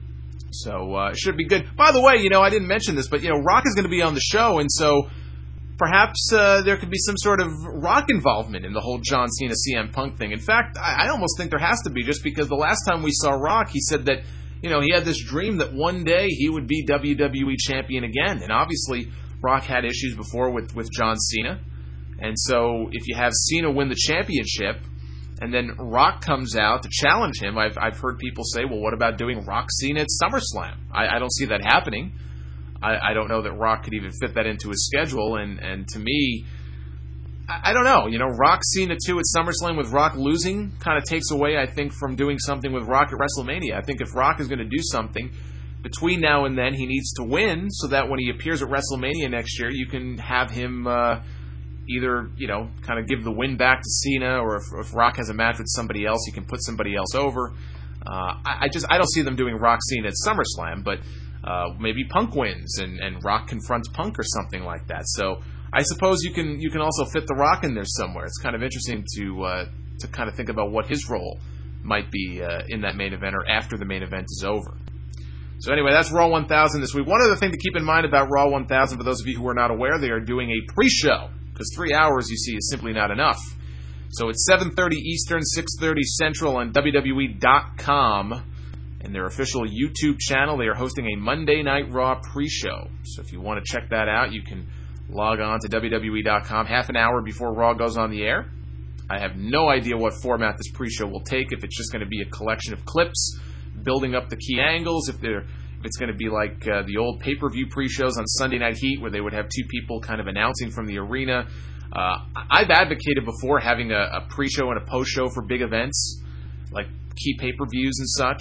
So, uh, it should be good. By the way, you know, I didn't mention this, but, you know, Rock is going to be on the show, and so perhaps uh, there could be some sort of Rock involvement in the whole John Cena C M Punk thing. In fact, I, I almost think there has to be, just because the last time we saw Rock, he said that, you know, he had this dream that one day he would be W W E champion again. And obviously, Rock had issues before with, with John Cena. And so if you have Cena win the championship, and then Rock comes out to challenge him, I've I've heard people say, well, what about doing Rock Cena at SummerSlam? I, I don't see that happening. I, I don't know that Rock could even fit that into his schedule, and, and to me, I, I don't know. You know, Rock Cena two at SummerSlam with Rock losing kind of takes away, I think, from doing something with Rock at WrestleMania. I think if Rock is going to do something, between now and then he needs to win, so that when he appears at WrestleMania next year, you can have him uh, either, you know, kind of give the win back to Cena, or if, if Rock has a match with somebody else, he can put somebody else over. Uh, I, I just I don't see them doing Rock Cena at SummerSlam, but Uh, maybe Punk wins and, and Rock confronts Punk or something like that. So I suppose you can you can also fit The Rock in there somewhere. It's kind of interesting to uh, to kind of think about what his role might be uh, in that main event or after the main event is over. So anyway, that's Raw one thousand this week. One other thing to keep in mind about Raw one thousand, for those of you who are not aware, they are doing a pre-show, because three hours, you see, is simply not enough. So it's seven thirty Eastern, six thirty Central on W W E dot com. In their official YouTube channel, they are hosting a Monday Night Raw pre-show. So if you want to check that out, you can log on to W W E dot com half an hour before Raw goes on the air. I have no idea what format this pre-show will take, if it's just going to be a collection of clips building up the key angles, if they're if it's going to be like uh, the old pay-per-view pre-shows on Sunday Night Heat where they would have two people kind of announcing from the arena. Uh, I've advocated before having a, a pre-show and a post-show for big events, like key pay-per-views and such.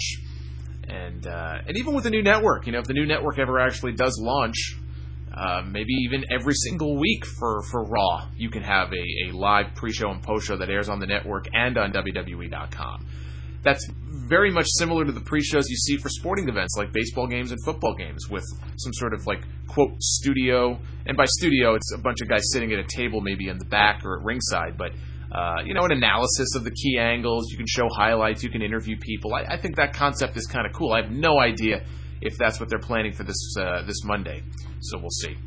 And uh, and even with the new network, you know, if the new network ever actually does launch, uh, maybe even every single week for, for Raw, you can have a, a live pre-show and post-show that airs on the network and on W W E dot com. That's very much similar to the pre-shows you see for sporting events like baseball games and football games, with some sort of like, quote, studio. And by studio, it's a bunch of guys sitting at a table maybe in the back or at ringside, but Uh, you know, an analysis of the key angles. You can show highlights. You can interview people. I, I think that concept is kind of cool. I have no idea if that's what they're planning for this uh, this Monday. So we'll see.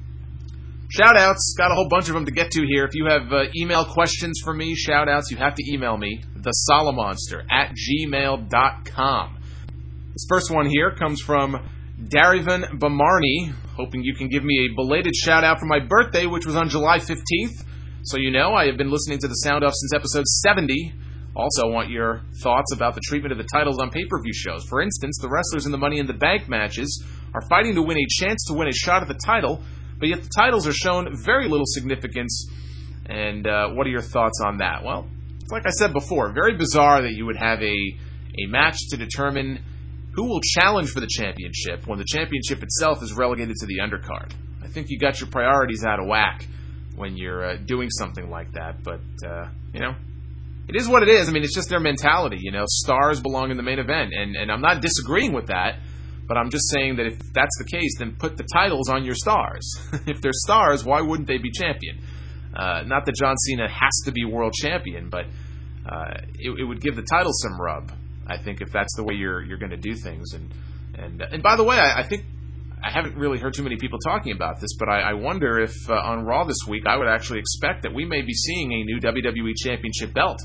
Shout-outs. Got a whole bunch of them to get to here. If you have uh, email questions for me, shout-outs, you have to email me, the Solomonster at gmail dot com. This first one here comes from Darivan Bamarni, hoping you can give me a belated shout-out for my birthday, which was on July fifteenth. So you know, I have been listening to the Sound Off since episode seventy. Also want your thoughts about the treatment of the titles on pay-per-view shows. For instance, the wrestlers in the Money in the Bank matches are fighting to win a chance to win a shot at the title, but yet the titles are shown very little significance. And uh, what are your thoughts on that? Well, like I said before, very bizarre that you would have a, a match to determine who will challenge for the championship when the championship itself is relegated to the undercard. I think you got your priorities out of whack when you're uh, doing something like that, but, uh, you know, it is what it is. I mean, it's just their mentality, you know, stars belong in the main event, and, and I'm not disagreeing with that, but I'm just saying that if that's the case, then put the titles on your stars. If they're stars, why wouldn't they be champion? Uh, not that John Cena has to be world champion, but uh, it, it would give the title some rub, I think, if that's the way you're you're going to do things. And, and, and by the way, I, I think I haven't really heard too many people talking about this, but I, I wonder if uh, on Raw this week I would actually expect that we may be seeing a new W W E Championship belt.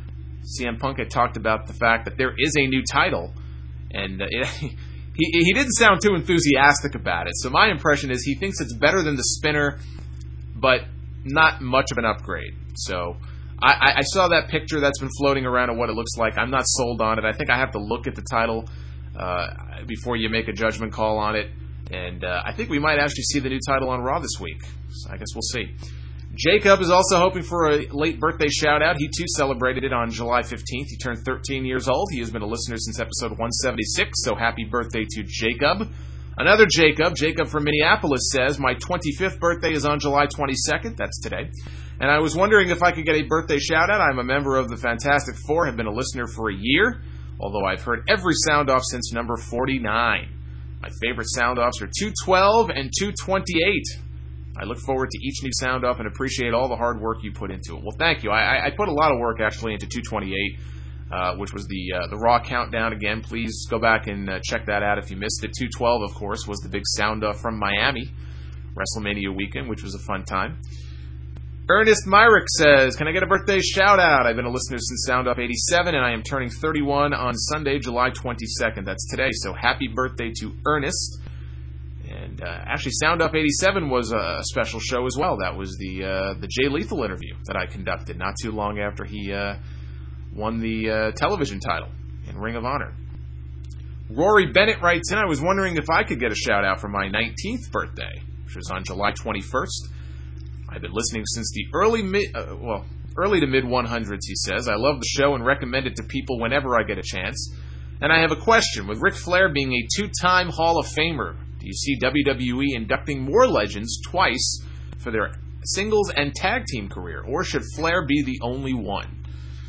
C M Punk had talked about the fact that there is a new title, and uh, it, he, he didn't sound too enthusiastic about it. So my impression is he thinks it's better than the spinner, but not much of an upgrade. So I, I saw that picture that's been floating around of what it looks like. I'm not sold on it. I think I have to look at the title uh, before you make a judgment call on it. And uh, I think we might actually see the new title on Raw this week. So I guess we'll see. Jacob is also hoping for a late birthday shout-out. He, too, celebrated it on July fifteenth. He turned thirteen years old. He has been a listener since episode one seventy-six, so happy birthday to Jacob. Another Jacob, Jacob from Minneapolis, says, my twenty-fifth birthday is on July twenty-second. That's today. And I was wondering if I could get a birthday shout-out. I'm a member of the Fantastic Four, have been a listener for a year, although I've heard every sound-off since number forty-nine. My favorite sound-offs are two twelve and two twenty-eight. I look forward to each new sound-off and appreciate all the hard work you put into it. Well, thank you. I, I put a lot of work, actually, into two twenty-eight, uh, which was the uh, the Raw Countdown. Again, please go back and uh, check that out if you missed it. two twelve, of course, was the big sound-off from Miami, WrestleMania weekend, which was a fun time. Ernest Myrick says, can I get a birthday shout-out? I've been a listener since Sound Off eighty-seven, and I am turning thirty-one on Sunday, July twenty-second. That's today, so happy birthday to Ernest. And uh, actually, Sound Off eighty-seven was a special show as well. That was the uh, the Jay Lethal interview that I conducted not too long after he uh, won the uh, television title in Ring of Honor. Rory Bennett writes in, I was wondering if I could get a shout-out for my nineteenth birthday, which was on July twenty-first. I've been listening since the early mid, uh, well, early to mid one hundreds, he says. I love the show and recommend it to people whenever I get a chance. And I have a question. With Ric Flair being a two-time Hall of Famer, do you see W W E inducting more legends twice for their singles and tag team career, or should Flair be the only one?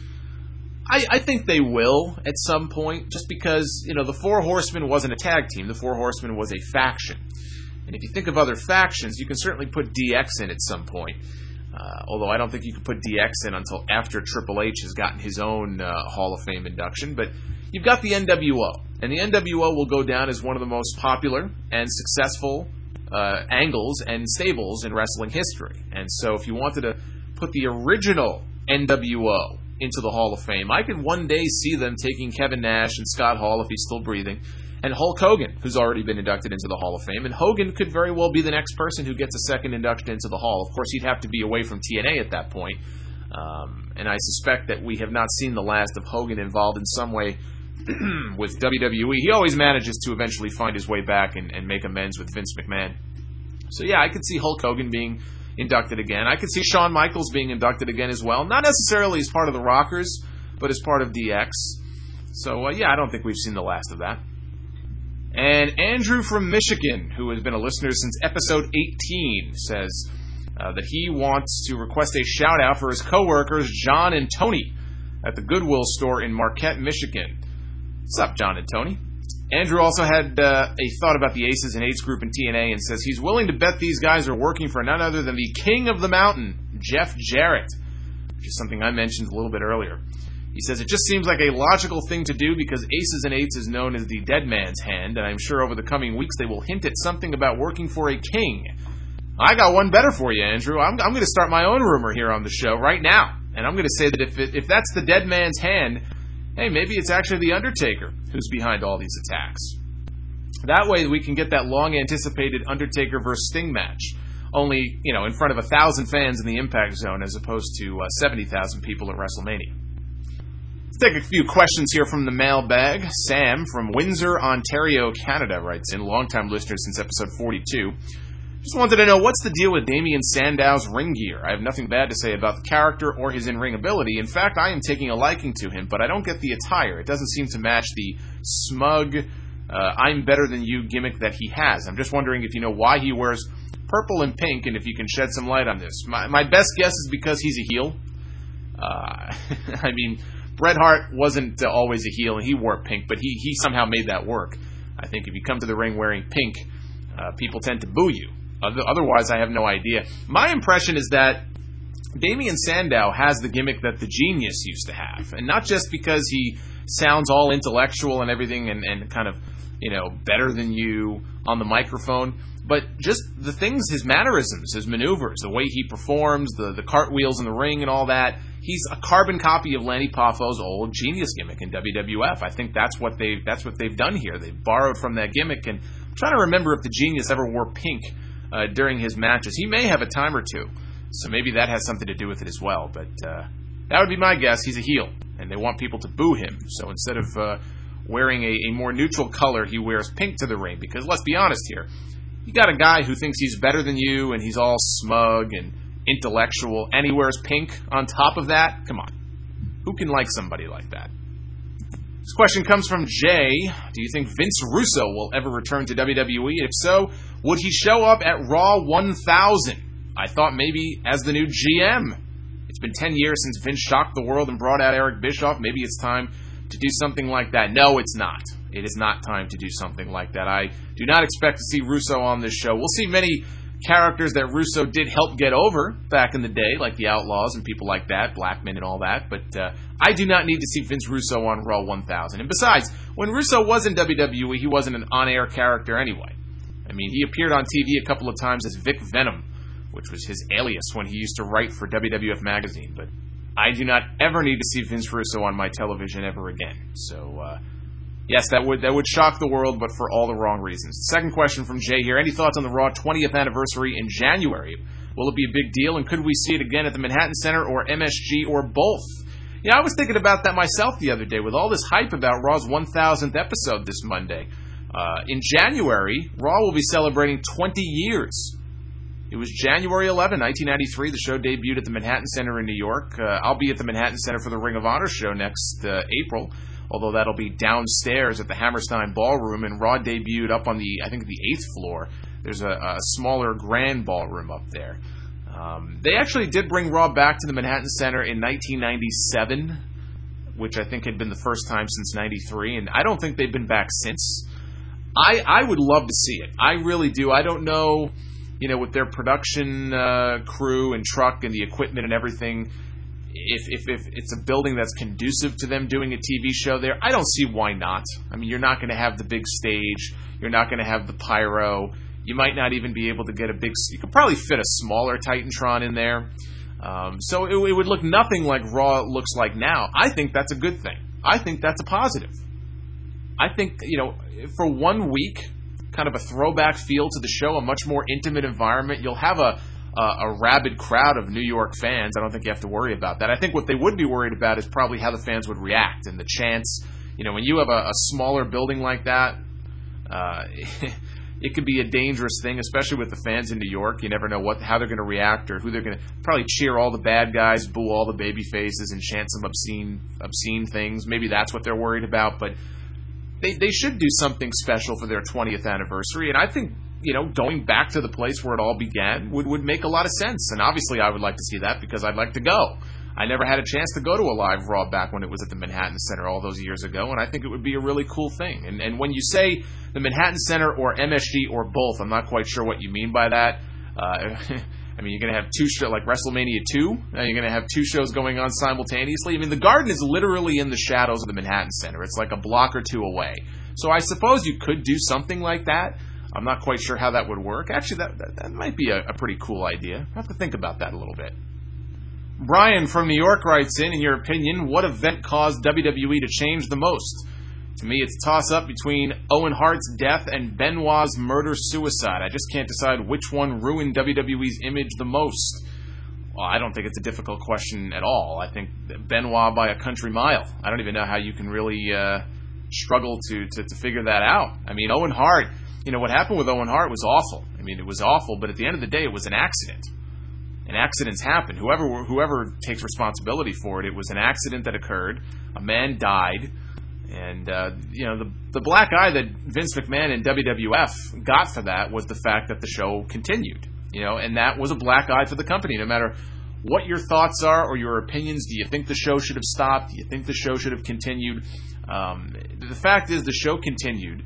I, I think they will at some point, just because, you know, the Four Horsemen wasn't a tag team. The Four Horsemen was a faction. And if you think of other factions, you can certainly put D X in at some point. Uh, although I don't think you could put D X in until after Triple H has gotten his own uh, Hall of Fame induction. But you've got the N W O, and the N W O will go down as one of the most popular and successful uh, angles and stables in wrestling history. And so if you wanted to put the original N W O into the Hall of Fame, I could one day see them taking Kevin Nash and Scott Hall, if he's still breathing, and Hulk Hogan, who's already been inducted into the Hall of Fame. And Hogan could very well be the next person who gets a second induction into the Hall. Of course, he'd have to be away from T N A at that point. Um, and I suspect that we have not seen the last of Hogan involved in some way with W W E. He always manages to eventually find his way back and, and make amends with Vince McMahon. So yeah, I could see Hulk Hogan being inducted again. I could see Shawn Michaels being inducted again as well. Not necessarily as part of the Rockers, but as part of D X. So uh, yeah, I don't think we've seen the last of that. And Andrew from Michigan, who has been a listener since episode eighteen, says uh, that he wants to request a shout-out for his coworkers, John and Tony, at the Goodwill store in Marquette, Michigan. What's up, John and Tony? Andrew also had uh, a thought about the Aces and Eights group in T N A and says he's willing to bet these guys are working for none other than the King of the Mountain, Jeff Jarrett, which is something I mentioned a little bit earlier. He says it just seems like a logical thing to do because Aces and Eights is known as the dead man's hand, and I'm sure over the coming weeks they will hint at something about working for a king. I got one better for you, Andrew. I'm, I'm going to start my own rumor here on the show right now, and I'm going to say that if it, if that's the dead man's hand, hey, maybe it's actually The Undertaker who's behind all these attacks. That way we can get that long-anticipated Undertaker versus Sting match, only, you know, in front of a thousand fans in the Impact Zone as opposed to uh, seventy thousand people at WrestleMania. Take a few questions here from the mailbag. Sam from Windsor, Ontario, Canada writes in, longtime listener since episode forty-two. Just wanted to know, what's the deal with Damien Sandow's ring gear? I have nothing bad to say about the character or his in-ring ability. In fact, I am taking a liking to him, but I don't get the attire. It doesn't seem to match the smug, uh, I'm better than you gimmick that he has. I'm just wondering if you know why he wears purple and pink, and if you can shed some light on this. My, my best guess is because he's a heel. Uh, I mean, Bret Hart wasn't uh, always a heel, and he wore pink, but he, he somehow made that work. I think if you come to the ring wearing pink, uh, people tend to boo you. Otherwise, I have no idea. My impression is that Damien Sandow has the gimmick that the Genius used to have, and not just because he sounds all intellectual and everything and, and kind of, you know, better than you on the microphone, but just the things, his mannerisms, his maneuvers, the way he performs, the, the cartwheels in the ring and all that. He's a carbon copy of Lanny Poffo's old Genius gimmick in W W F. I think that's what they that's what they've done here. They've borrowed from that gimmick, and I'm trying to remember if the Genius ever wore pink uh, during his matches. He may have a time or two, so maybe that has something to do with it as well. But uh, that would be my guess. He's a heel, and they want people to boo him. So instead of uh, wearing a, a more neutral color, he wears pink to the ring. Because let's be honest here, you got a guy who thinks he's better than you, and he's all smug and intellectual, and he wears pink on top of that? Come on. Who can like somebody like that? This question comes from Jay. Do you think Vince Russo will ever return to W W E? If so, would he show up at Raw one thousand? I thought maybe as the new G M. It's been ten years since Vince shocked the world and brought out Eric Bischoff. Maybe it's time to do something like that. No, it's not. It is not time to do something like that. I do not expect to see Russo on this show. We'll see many characters that Russo did help get over back in the day, like the Outlaws and people like that, Blackman and all that, but uh, I do not need to see Vince Russo on Raw one thousand. And besides, when Russo was in W W E, he wasn't an on-air character anyway. I mean, he appeared on T V a couple of times as Vic Venom, which was his alias when he used to write for W W F Magazine, but I do not ever need to see Vince Russo on my television ever again. So, uh, yes, that would that would shock the world, but for all the wrong reasons. Second question from Jay here. Any thoughts on the Raw twentieth anniversary in January? Will it be a big deal, and could we see it again at the Manhattan Center or M S G or both? Yeah, I was thinking about that myself the other day with all this hype about Raw's one thousandth episode this Monday. Uh, in January, Raw will be celebrating twenty years. It was January eleventh, nineteen ninety-three. The show debuted at the Manhattan Center in New York. Uh, I'll be at the Manhattan Center for the Ring of Honor show next uh, April, although that'll be downstairs at the Hammerstein Ballroom, and Raw debuted up on the, I think, the eighth floor. There's a, a smaller grand ballroom up there. Um, they actually did bring Raw back to the Manhattan Center in nineteen ninety-seven, which I think had been the first time since ninety-three, and I don't think they've been back since. I, I would love to see it. I really do. I don't know you know, with their production uh, crew and truck and the equipment and everything, if, if if it's a building that's conducive to them doing a T V show there, I don't see why not. I mean, you're not going to have the big stage. You're not going to have the pyro. You might not even be able to get a big... You could probably fit a smaller Titantron in there. Um, so it, it would look nothing like Raw looks like now. I think that's a good thing. I think that's a positive. I think, you know, for one week, kind of a throwback feel to the show, a much more intimate environment. You'll have a, a, a rabid crowd of New York fans. I don't think you have to worry about that. I think what they would be worried about is probably how the fans would react and the chants. You know, when you have a, a smaller building like that, uh, it could be a dangerous thing, especially with the fans in New York. You never know what how they're going to react or who they're going to probably cheer all the bad guys, boo all the baby faces, and chant some obscene obscene things. Maybe that's what they're worried about, but they they should do something special for their twentieth anniversary. And I think, you know, going back to the place where it all began would, would make a lot of sense. And obviously I would like to see that because I'd like to go. I never had a chance to go to a live Raw back when it was at the Manhattan Center all those years ago, and I think it would be a really cool thing. And and when you say the Manhattan Center or M S G or both, I'm not quite sure what you mean by that. Uh, I mean, you're going to have two shows, like WrestleMania two? Uh, you're going to have two shows going on simultaneously? I mean, the Garden is literally in the shadows of the Manhattan Center. It's like a block or two away. So I suppose you could do something like that. I'm not quite sure how that would work. Actually, that that, that might be a, a pretty cool idea. I have to think about that a little bit. Brian from New York writes in, in your opinion, what event caused W W E to change the most? To me, it's a toss-up between Owen Hart's death and Benoit's murder-suicide. I just can't decide which one ruined W W E's image the most. Well, I don't think it's a difficult question at all. I think Benoit by a country mile. I don't even know how you can really uh, struggle to, to, to figure that out. I mean, Owen Hart, you know, what happened with Owen Hart was awful. I mean, it was awful, but at the end of the day, it was an accident. And accidents happen. Whoever whoever takes responsibility for it, it was an accident that occurred. A man died. And, uh, you know, the the black eye that Vince McMahon and W W F got for that was the fact that the show continued. You know, and that was a black eye for the company. No matter what your thoughts are or your opinions, do you think the show should have stopped? Do you think the show should have continued? Um, the fact is the show continued.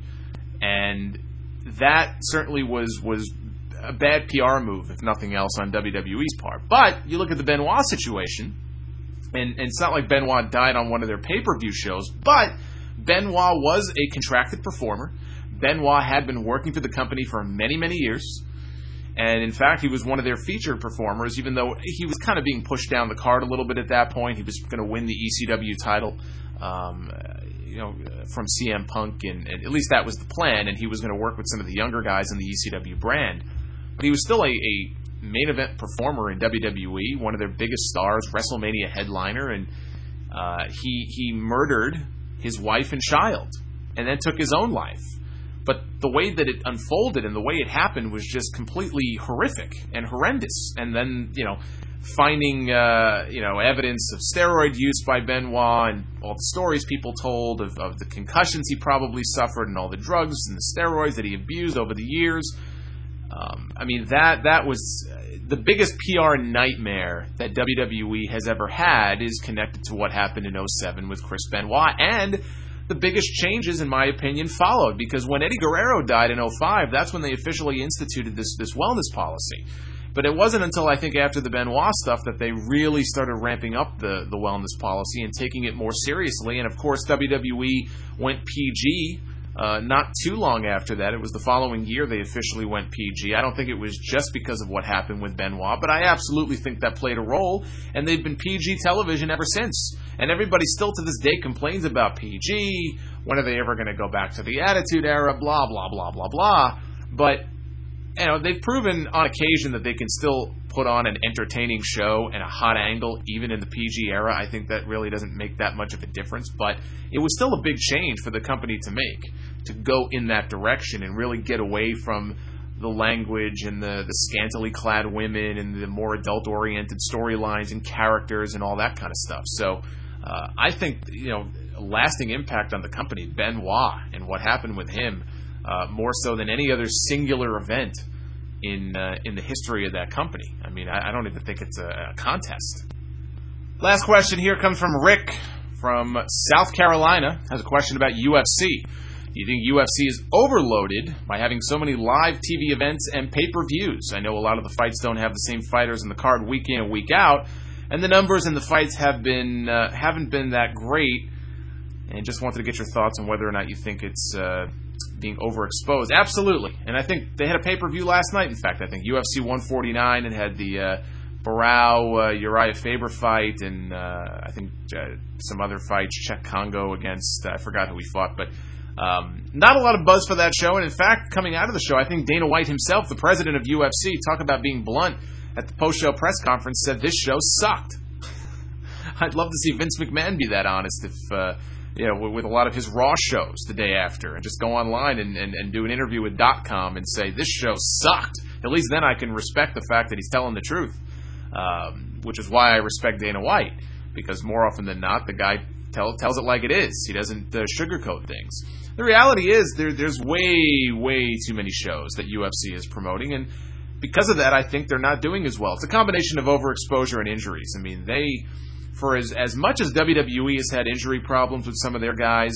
And that certainly was was... a bad P R move, if nothing else, on W W E's part. But you look at the Benoit situation, and, and it's not like Benoit died on one of their pay-per-view shows, but Benoit was a contracted performer. Benoit had been working for the company for many, many years. And in fact, he was one of their featured performers, even though he was kind of being pushed down the card a little bit at that point. He was going to win the E C W title, um, you know, from C M Punk, and, and at least that was the plan, and he was going to work with some of the younger guys in the E C W brand. But he was still a, a main event performer in W W E, one of their biggest stars, WrestleMania headliner, and uh, he he murdered his wife and child, and then took his own life. But the way that it unfolded and the way it happened was just completely horrific and horrendous. And then, you know, finding, uh, you know, evidence of steroid use by Benoit and all the stories people told of, of the concussions he probably suffered and all the drugs and the steroids that he abused over the years. Um, I mean, that that was the biggest P R nightmare that W W E has ever had is connected to what happened in oh seven with Chris Benoit. And the biggest changes, in my opinion, followed, because when Eddie Guerrero died in oh five, that's when they officially instituted this, this wellness policy. But it wasn't until, I think, after the Benoit stuff that they really started ramping up the, the wellness policy and taking it more seriously. And, of course, W W E went P G uh, not too long after that. It was the following year they officially went P G. I don't think it was just because of what happened with Benoit, but I absolutely think that played a role, and they've been P G television ever since. And everybody still to this day complains about P G. When are they ever going to go back to the Attitude Era? Blah, blah, blah, blah, blah. But, you know, they've proven on occasion that they can still put on an entertaining show and a hot angle, even in the P G era. I think that really doesn't make that much of a difference, but it was still a big change for the company to make, to go in that direction and really get away from the language and the, the scantily clad women and the more adult-oriented storylines and characters and all that kind of stuff. So uh, I think, you know, a lasting impact on the company, Benoit and what happened with him, uh, more so than any other singular event in uh, in the history of that company. I mean, I, I don't even think it's a, a contest. Last question here comes from Rick from South Carolina. Has a question about U F C. you think U F C is overloaded by having so many live T V events and pay-per-views? I know a lot of the fights don't have the same fighters in the card week in and week out, and the numbers in the fights have been uh, haven't been that great. And just wanted to get your thoughts on whether or not you think it's uh, being overexposed. Absolutely. And I think they had a pay-per-view last night, in fact. I think U F C one forty-nine, it had the uh, Barao, uh, Uriah Faber fight, and uh, I think uh, some other fights, Czech Congo against, uh, I forgot who he fought, but um, not a lot of buzz for that show. And in fact, coming out of the show, I think Dana White himself, the president of U F C, talk about being blunt at the post-show press conference, said this show sucked. I'd love to see Vince McMahon be that honest if... Uh, you know, with a lot of his Raw shows the day after, and just go online and, and, and do an interview with dot com and say, this show sucked. At least then I can respect the fact that he's telling the truth, um, which is why I respect Dana White, because more often than not, the guy tell, tells it like it is. He doesn't uh, sugarcoat things. The reality is there, there's way, way too many shows that U F C is promoting, and because of that, I think they're not doing as well. It's a combination of overexposure and injuries. I mean, they... For as, as much as W W E has had injury problems with some of their guys,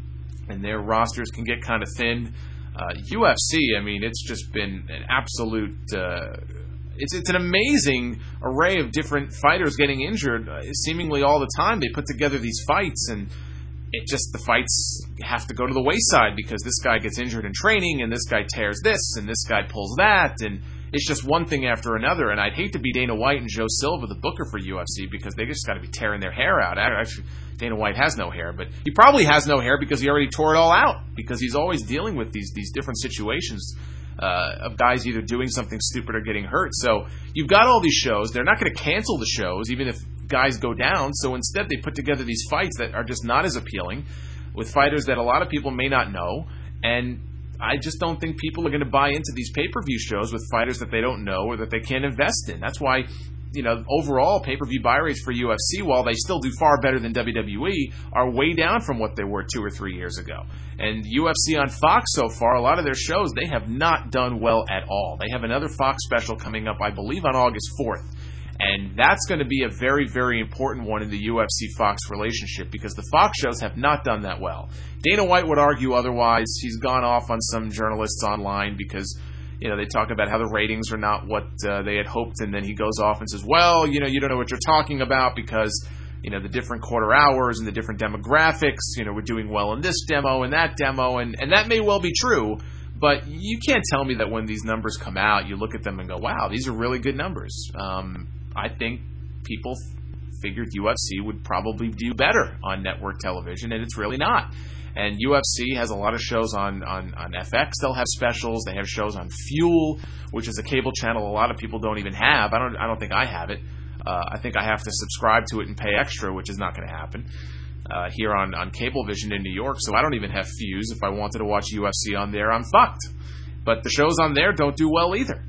and their rosters can get kind of thin, uh, U F C, I mean, it's just been an absolute... Uh, it's it's an amazing array of different fighters getting injured, uh, seemingly all the time. They put together these fights, and it just, the fights have to go to the wayside because this guy gets injured in training, and this guy tears this, and this guy pulls that, and... It's just one thing after another, and I'd hate to be Dana White and Joe Silva, the booker for U F C, because they just got to be tearing their hair out. Actually, Dana White has no hair, but he probably has no hair because he already tore it all out, because he's always dealing with these these different situations uh, of guys either doing something stupid or getting hurt. So you've got all these shows. They're not going to cancel the shows, even if guys go down. So instead, they put together these fights that are just not as appealing, with fighters that a lot of people may not know, and I just don't think people are going to buy into these pay-per-view shows with fighters that they don't know or that they can't invest in. That's why, you know, overall pay-per-view buy rates for U F C, while they still do far better than W W E, are way down from what they were two or three years ago. And U F C on Fox so far, a lot of their shows, they have not done well at all. They have another Fox special coming up, I believe, on August fourth. And that's going to be a very, very important one in the U F C-Fox relationship, because the Fox shows have not done that well. Dana White would argue otherwise. He's gone off on some journalists online because, you know, they talk about how the ratings are not what uh, they had hoped, and then he goes off and says, well, you know, you don't know what you're talking about because, you know, the different quarter hours and the different demographics, you know, we're doing well in this demo and that demo, and, and that may well be true, but you can't tell me that when these numbers come out, you look at them and go, wow, these are really good numbers. Um, I think people figured U F C would probably do better on network television, and it's really not. And U F C has a lot of shows on, on, on F X. They'll have specials. They have shows on Fuel, which is a cable channel a lot of people don't even have. I don't I don't think I have it. Uh, I think I have to subscribe to it and pay extra, which is not going to happen uh, here on, on Cablevision in New York. So I don't even have Fuse. If I wanted to watch U F C on there, I'm fucked. But the shows on there don't do well either.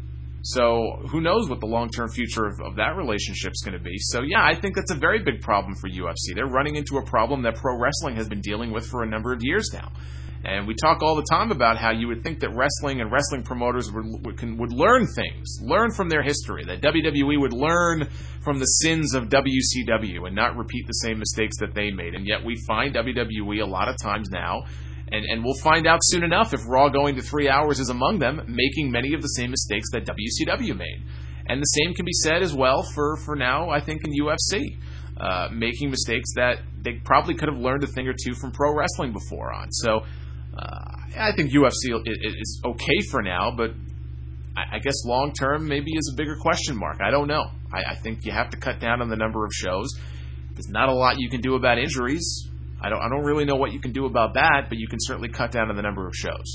So who knows what the long-term future of, of that relationship is going to be. So yeah, I think that's a very big problem for U F C. They're running into a problem that pro wrestling has been dealing with for a number of years now. And we talk all the time about how you would think that wrestling and wrestling promoters would, would, can, would learn things, learn from their history, that W W E would learn from the sins of W C W and not repeat the same mistakes that they made. And yet we find W W E a lot of times now, And, and we'll find out soon enough if Raw going to three hours is among them, making many of the same mistakes that W C W made. And the same can be said as well for, for now, I think, in U F C, uh, making mistakes that they probably could have learned a thing or two from pro wrestling before on. So uh, I think U F C is okay for now, but I, I guess long-term maybe is a bigger question mark. I don't know. I, I think you have to cut down on the number of shows. There's not a lot you can do about injuries. I don't I don't really know what you can do about that, but you can certainly cut down on the number of shows.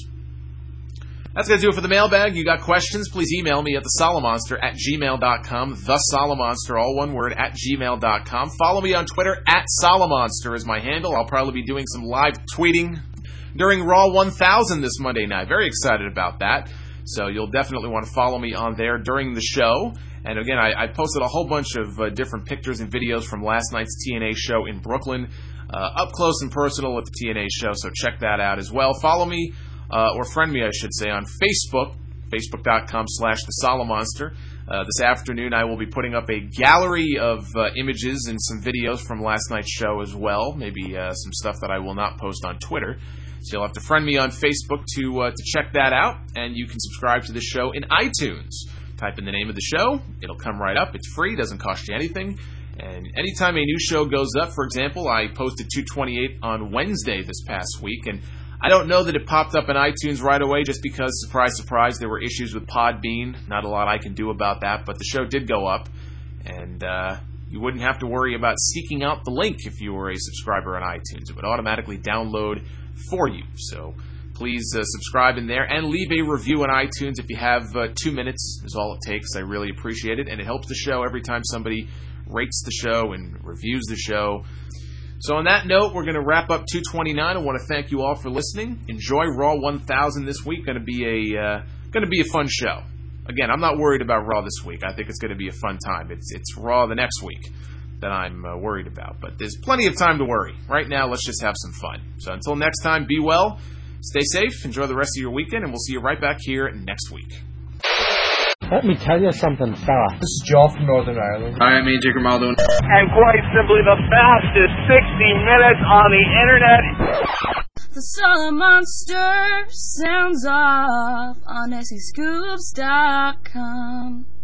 That's going to do it for the mailbag. You got questions, please email me at the solomonster at gmail dot com. The Solomonster, all one word, at gmail dot com. Follow me on Twitter, at Solomonster is my handle. I'll probably be doing some live tweeting during Raw one thousand this Monday night. Very excited about that. So you'll definitely want to follow me on there during the show. And again, I, I posted a whole bunch of uh, different pictures and videos from last night's T N A show in Brooklyn. Uh, up close and personal at the T N A show, so check that out as well. Follow me, uh, or friend me, I should say, on Facebook, facebook dot com slash the Solomonster. Uh, this afternoon, I will be putting up a gallery of uh, images and some videos from last night's show as well. Maybe uh, some stuff that I will not post on Twitter. So you'll have to friend me on Facebook to uh, to check that out. And you can subscribe to the show in iTunes. Type in the name of the show. It'll come right up. It's free. Doesn't cost you anything. And anytime a new show goes up, for example, I posted two twenty-eight on Wednesday this past week. And I don't know that it popped up in iTunes right away just because, surprise, surprise, there were issues with Podbean. Not a lot I can do about that, but the show did go up, and uh, you wouldn't have to worry about seeking out the link if you were a subscriber on iTunes. It would automatically download for you. So please uh, subscribe in there and leave a review on iTunes if you have uh, two minutes is all it takes. I really appreciate it, and it helps the show every time somebody rates the show and reviews the show. So on that note, we're going to wrap up two twenty-nine. I want to thank you all for listening. Enjoy Raw one thousand this week. Going to be a uh, going to be a fun show. Again, I'm not worried about Raw this week. I think it's going to be a fun time. It's it's Raw the next week that I'm uh, worried about. But there's plenty of time to worry. Right now, let's just have some fun. So until next time, be well, stay safe, enjoy the rest of your weekend, and we'll see you right back here next week.
Let me tell you something, fella.
This is Joe from Northern Ireland.
Hi, I'm A J Grimaldo.
And quite simply the fastest sixty minutes on the internet.
The Solomonster sounds off on S E Scoops dot com.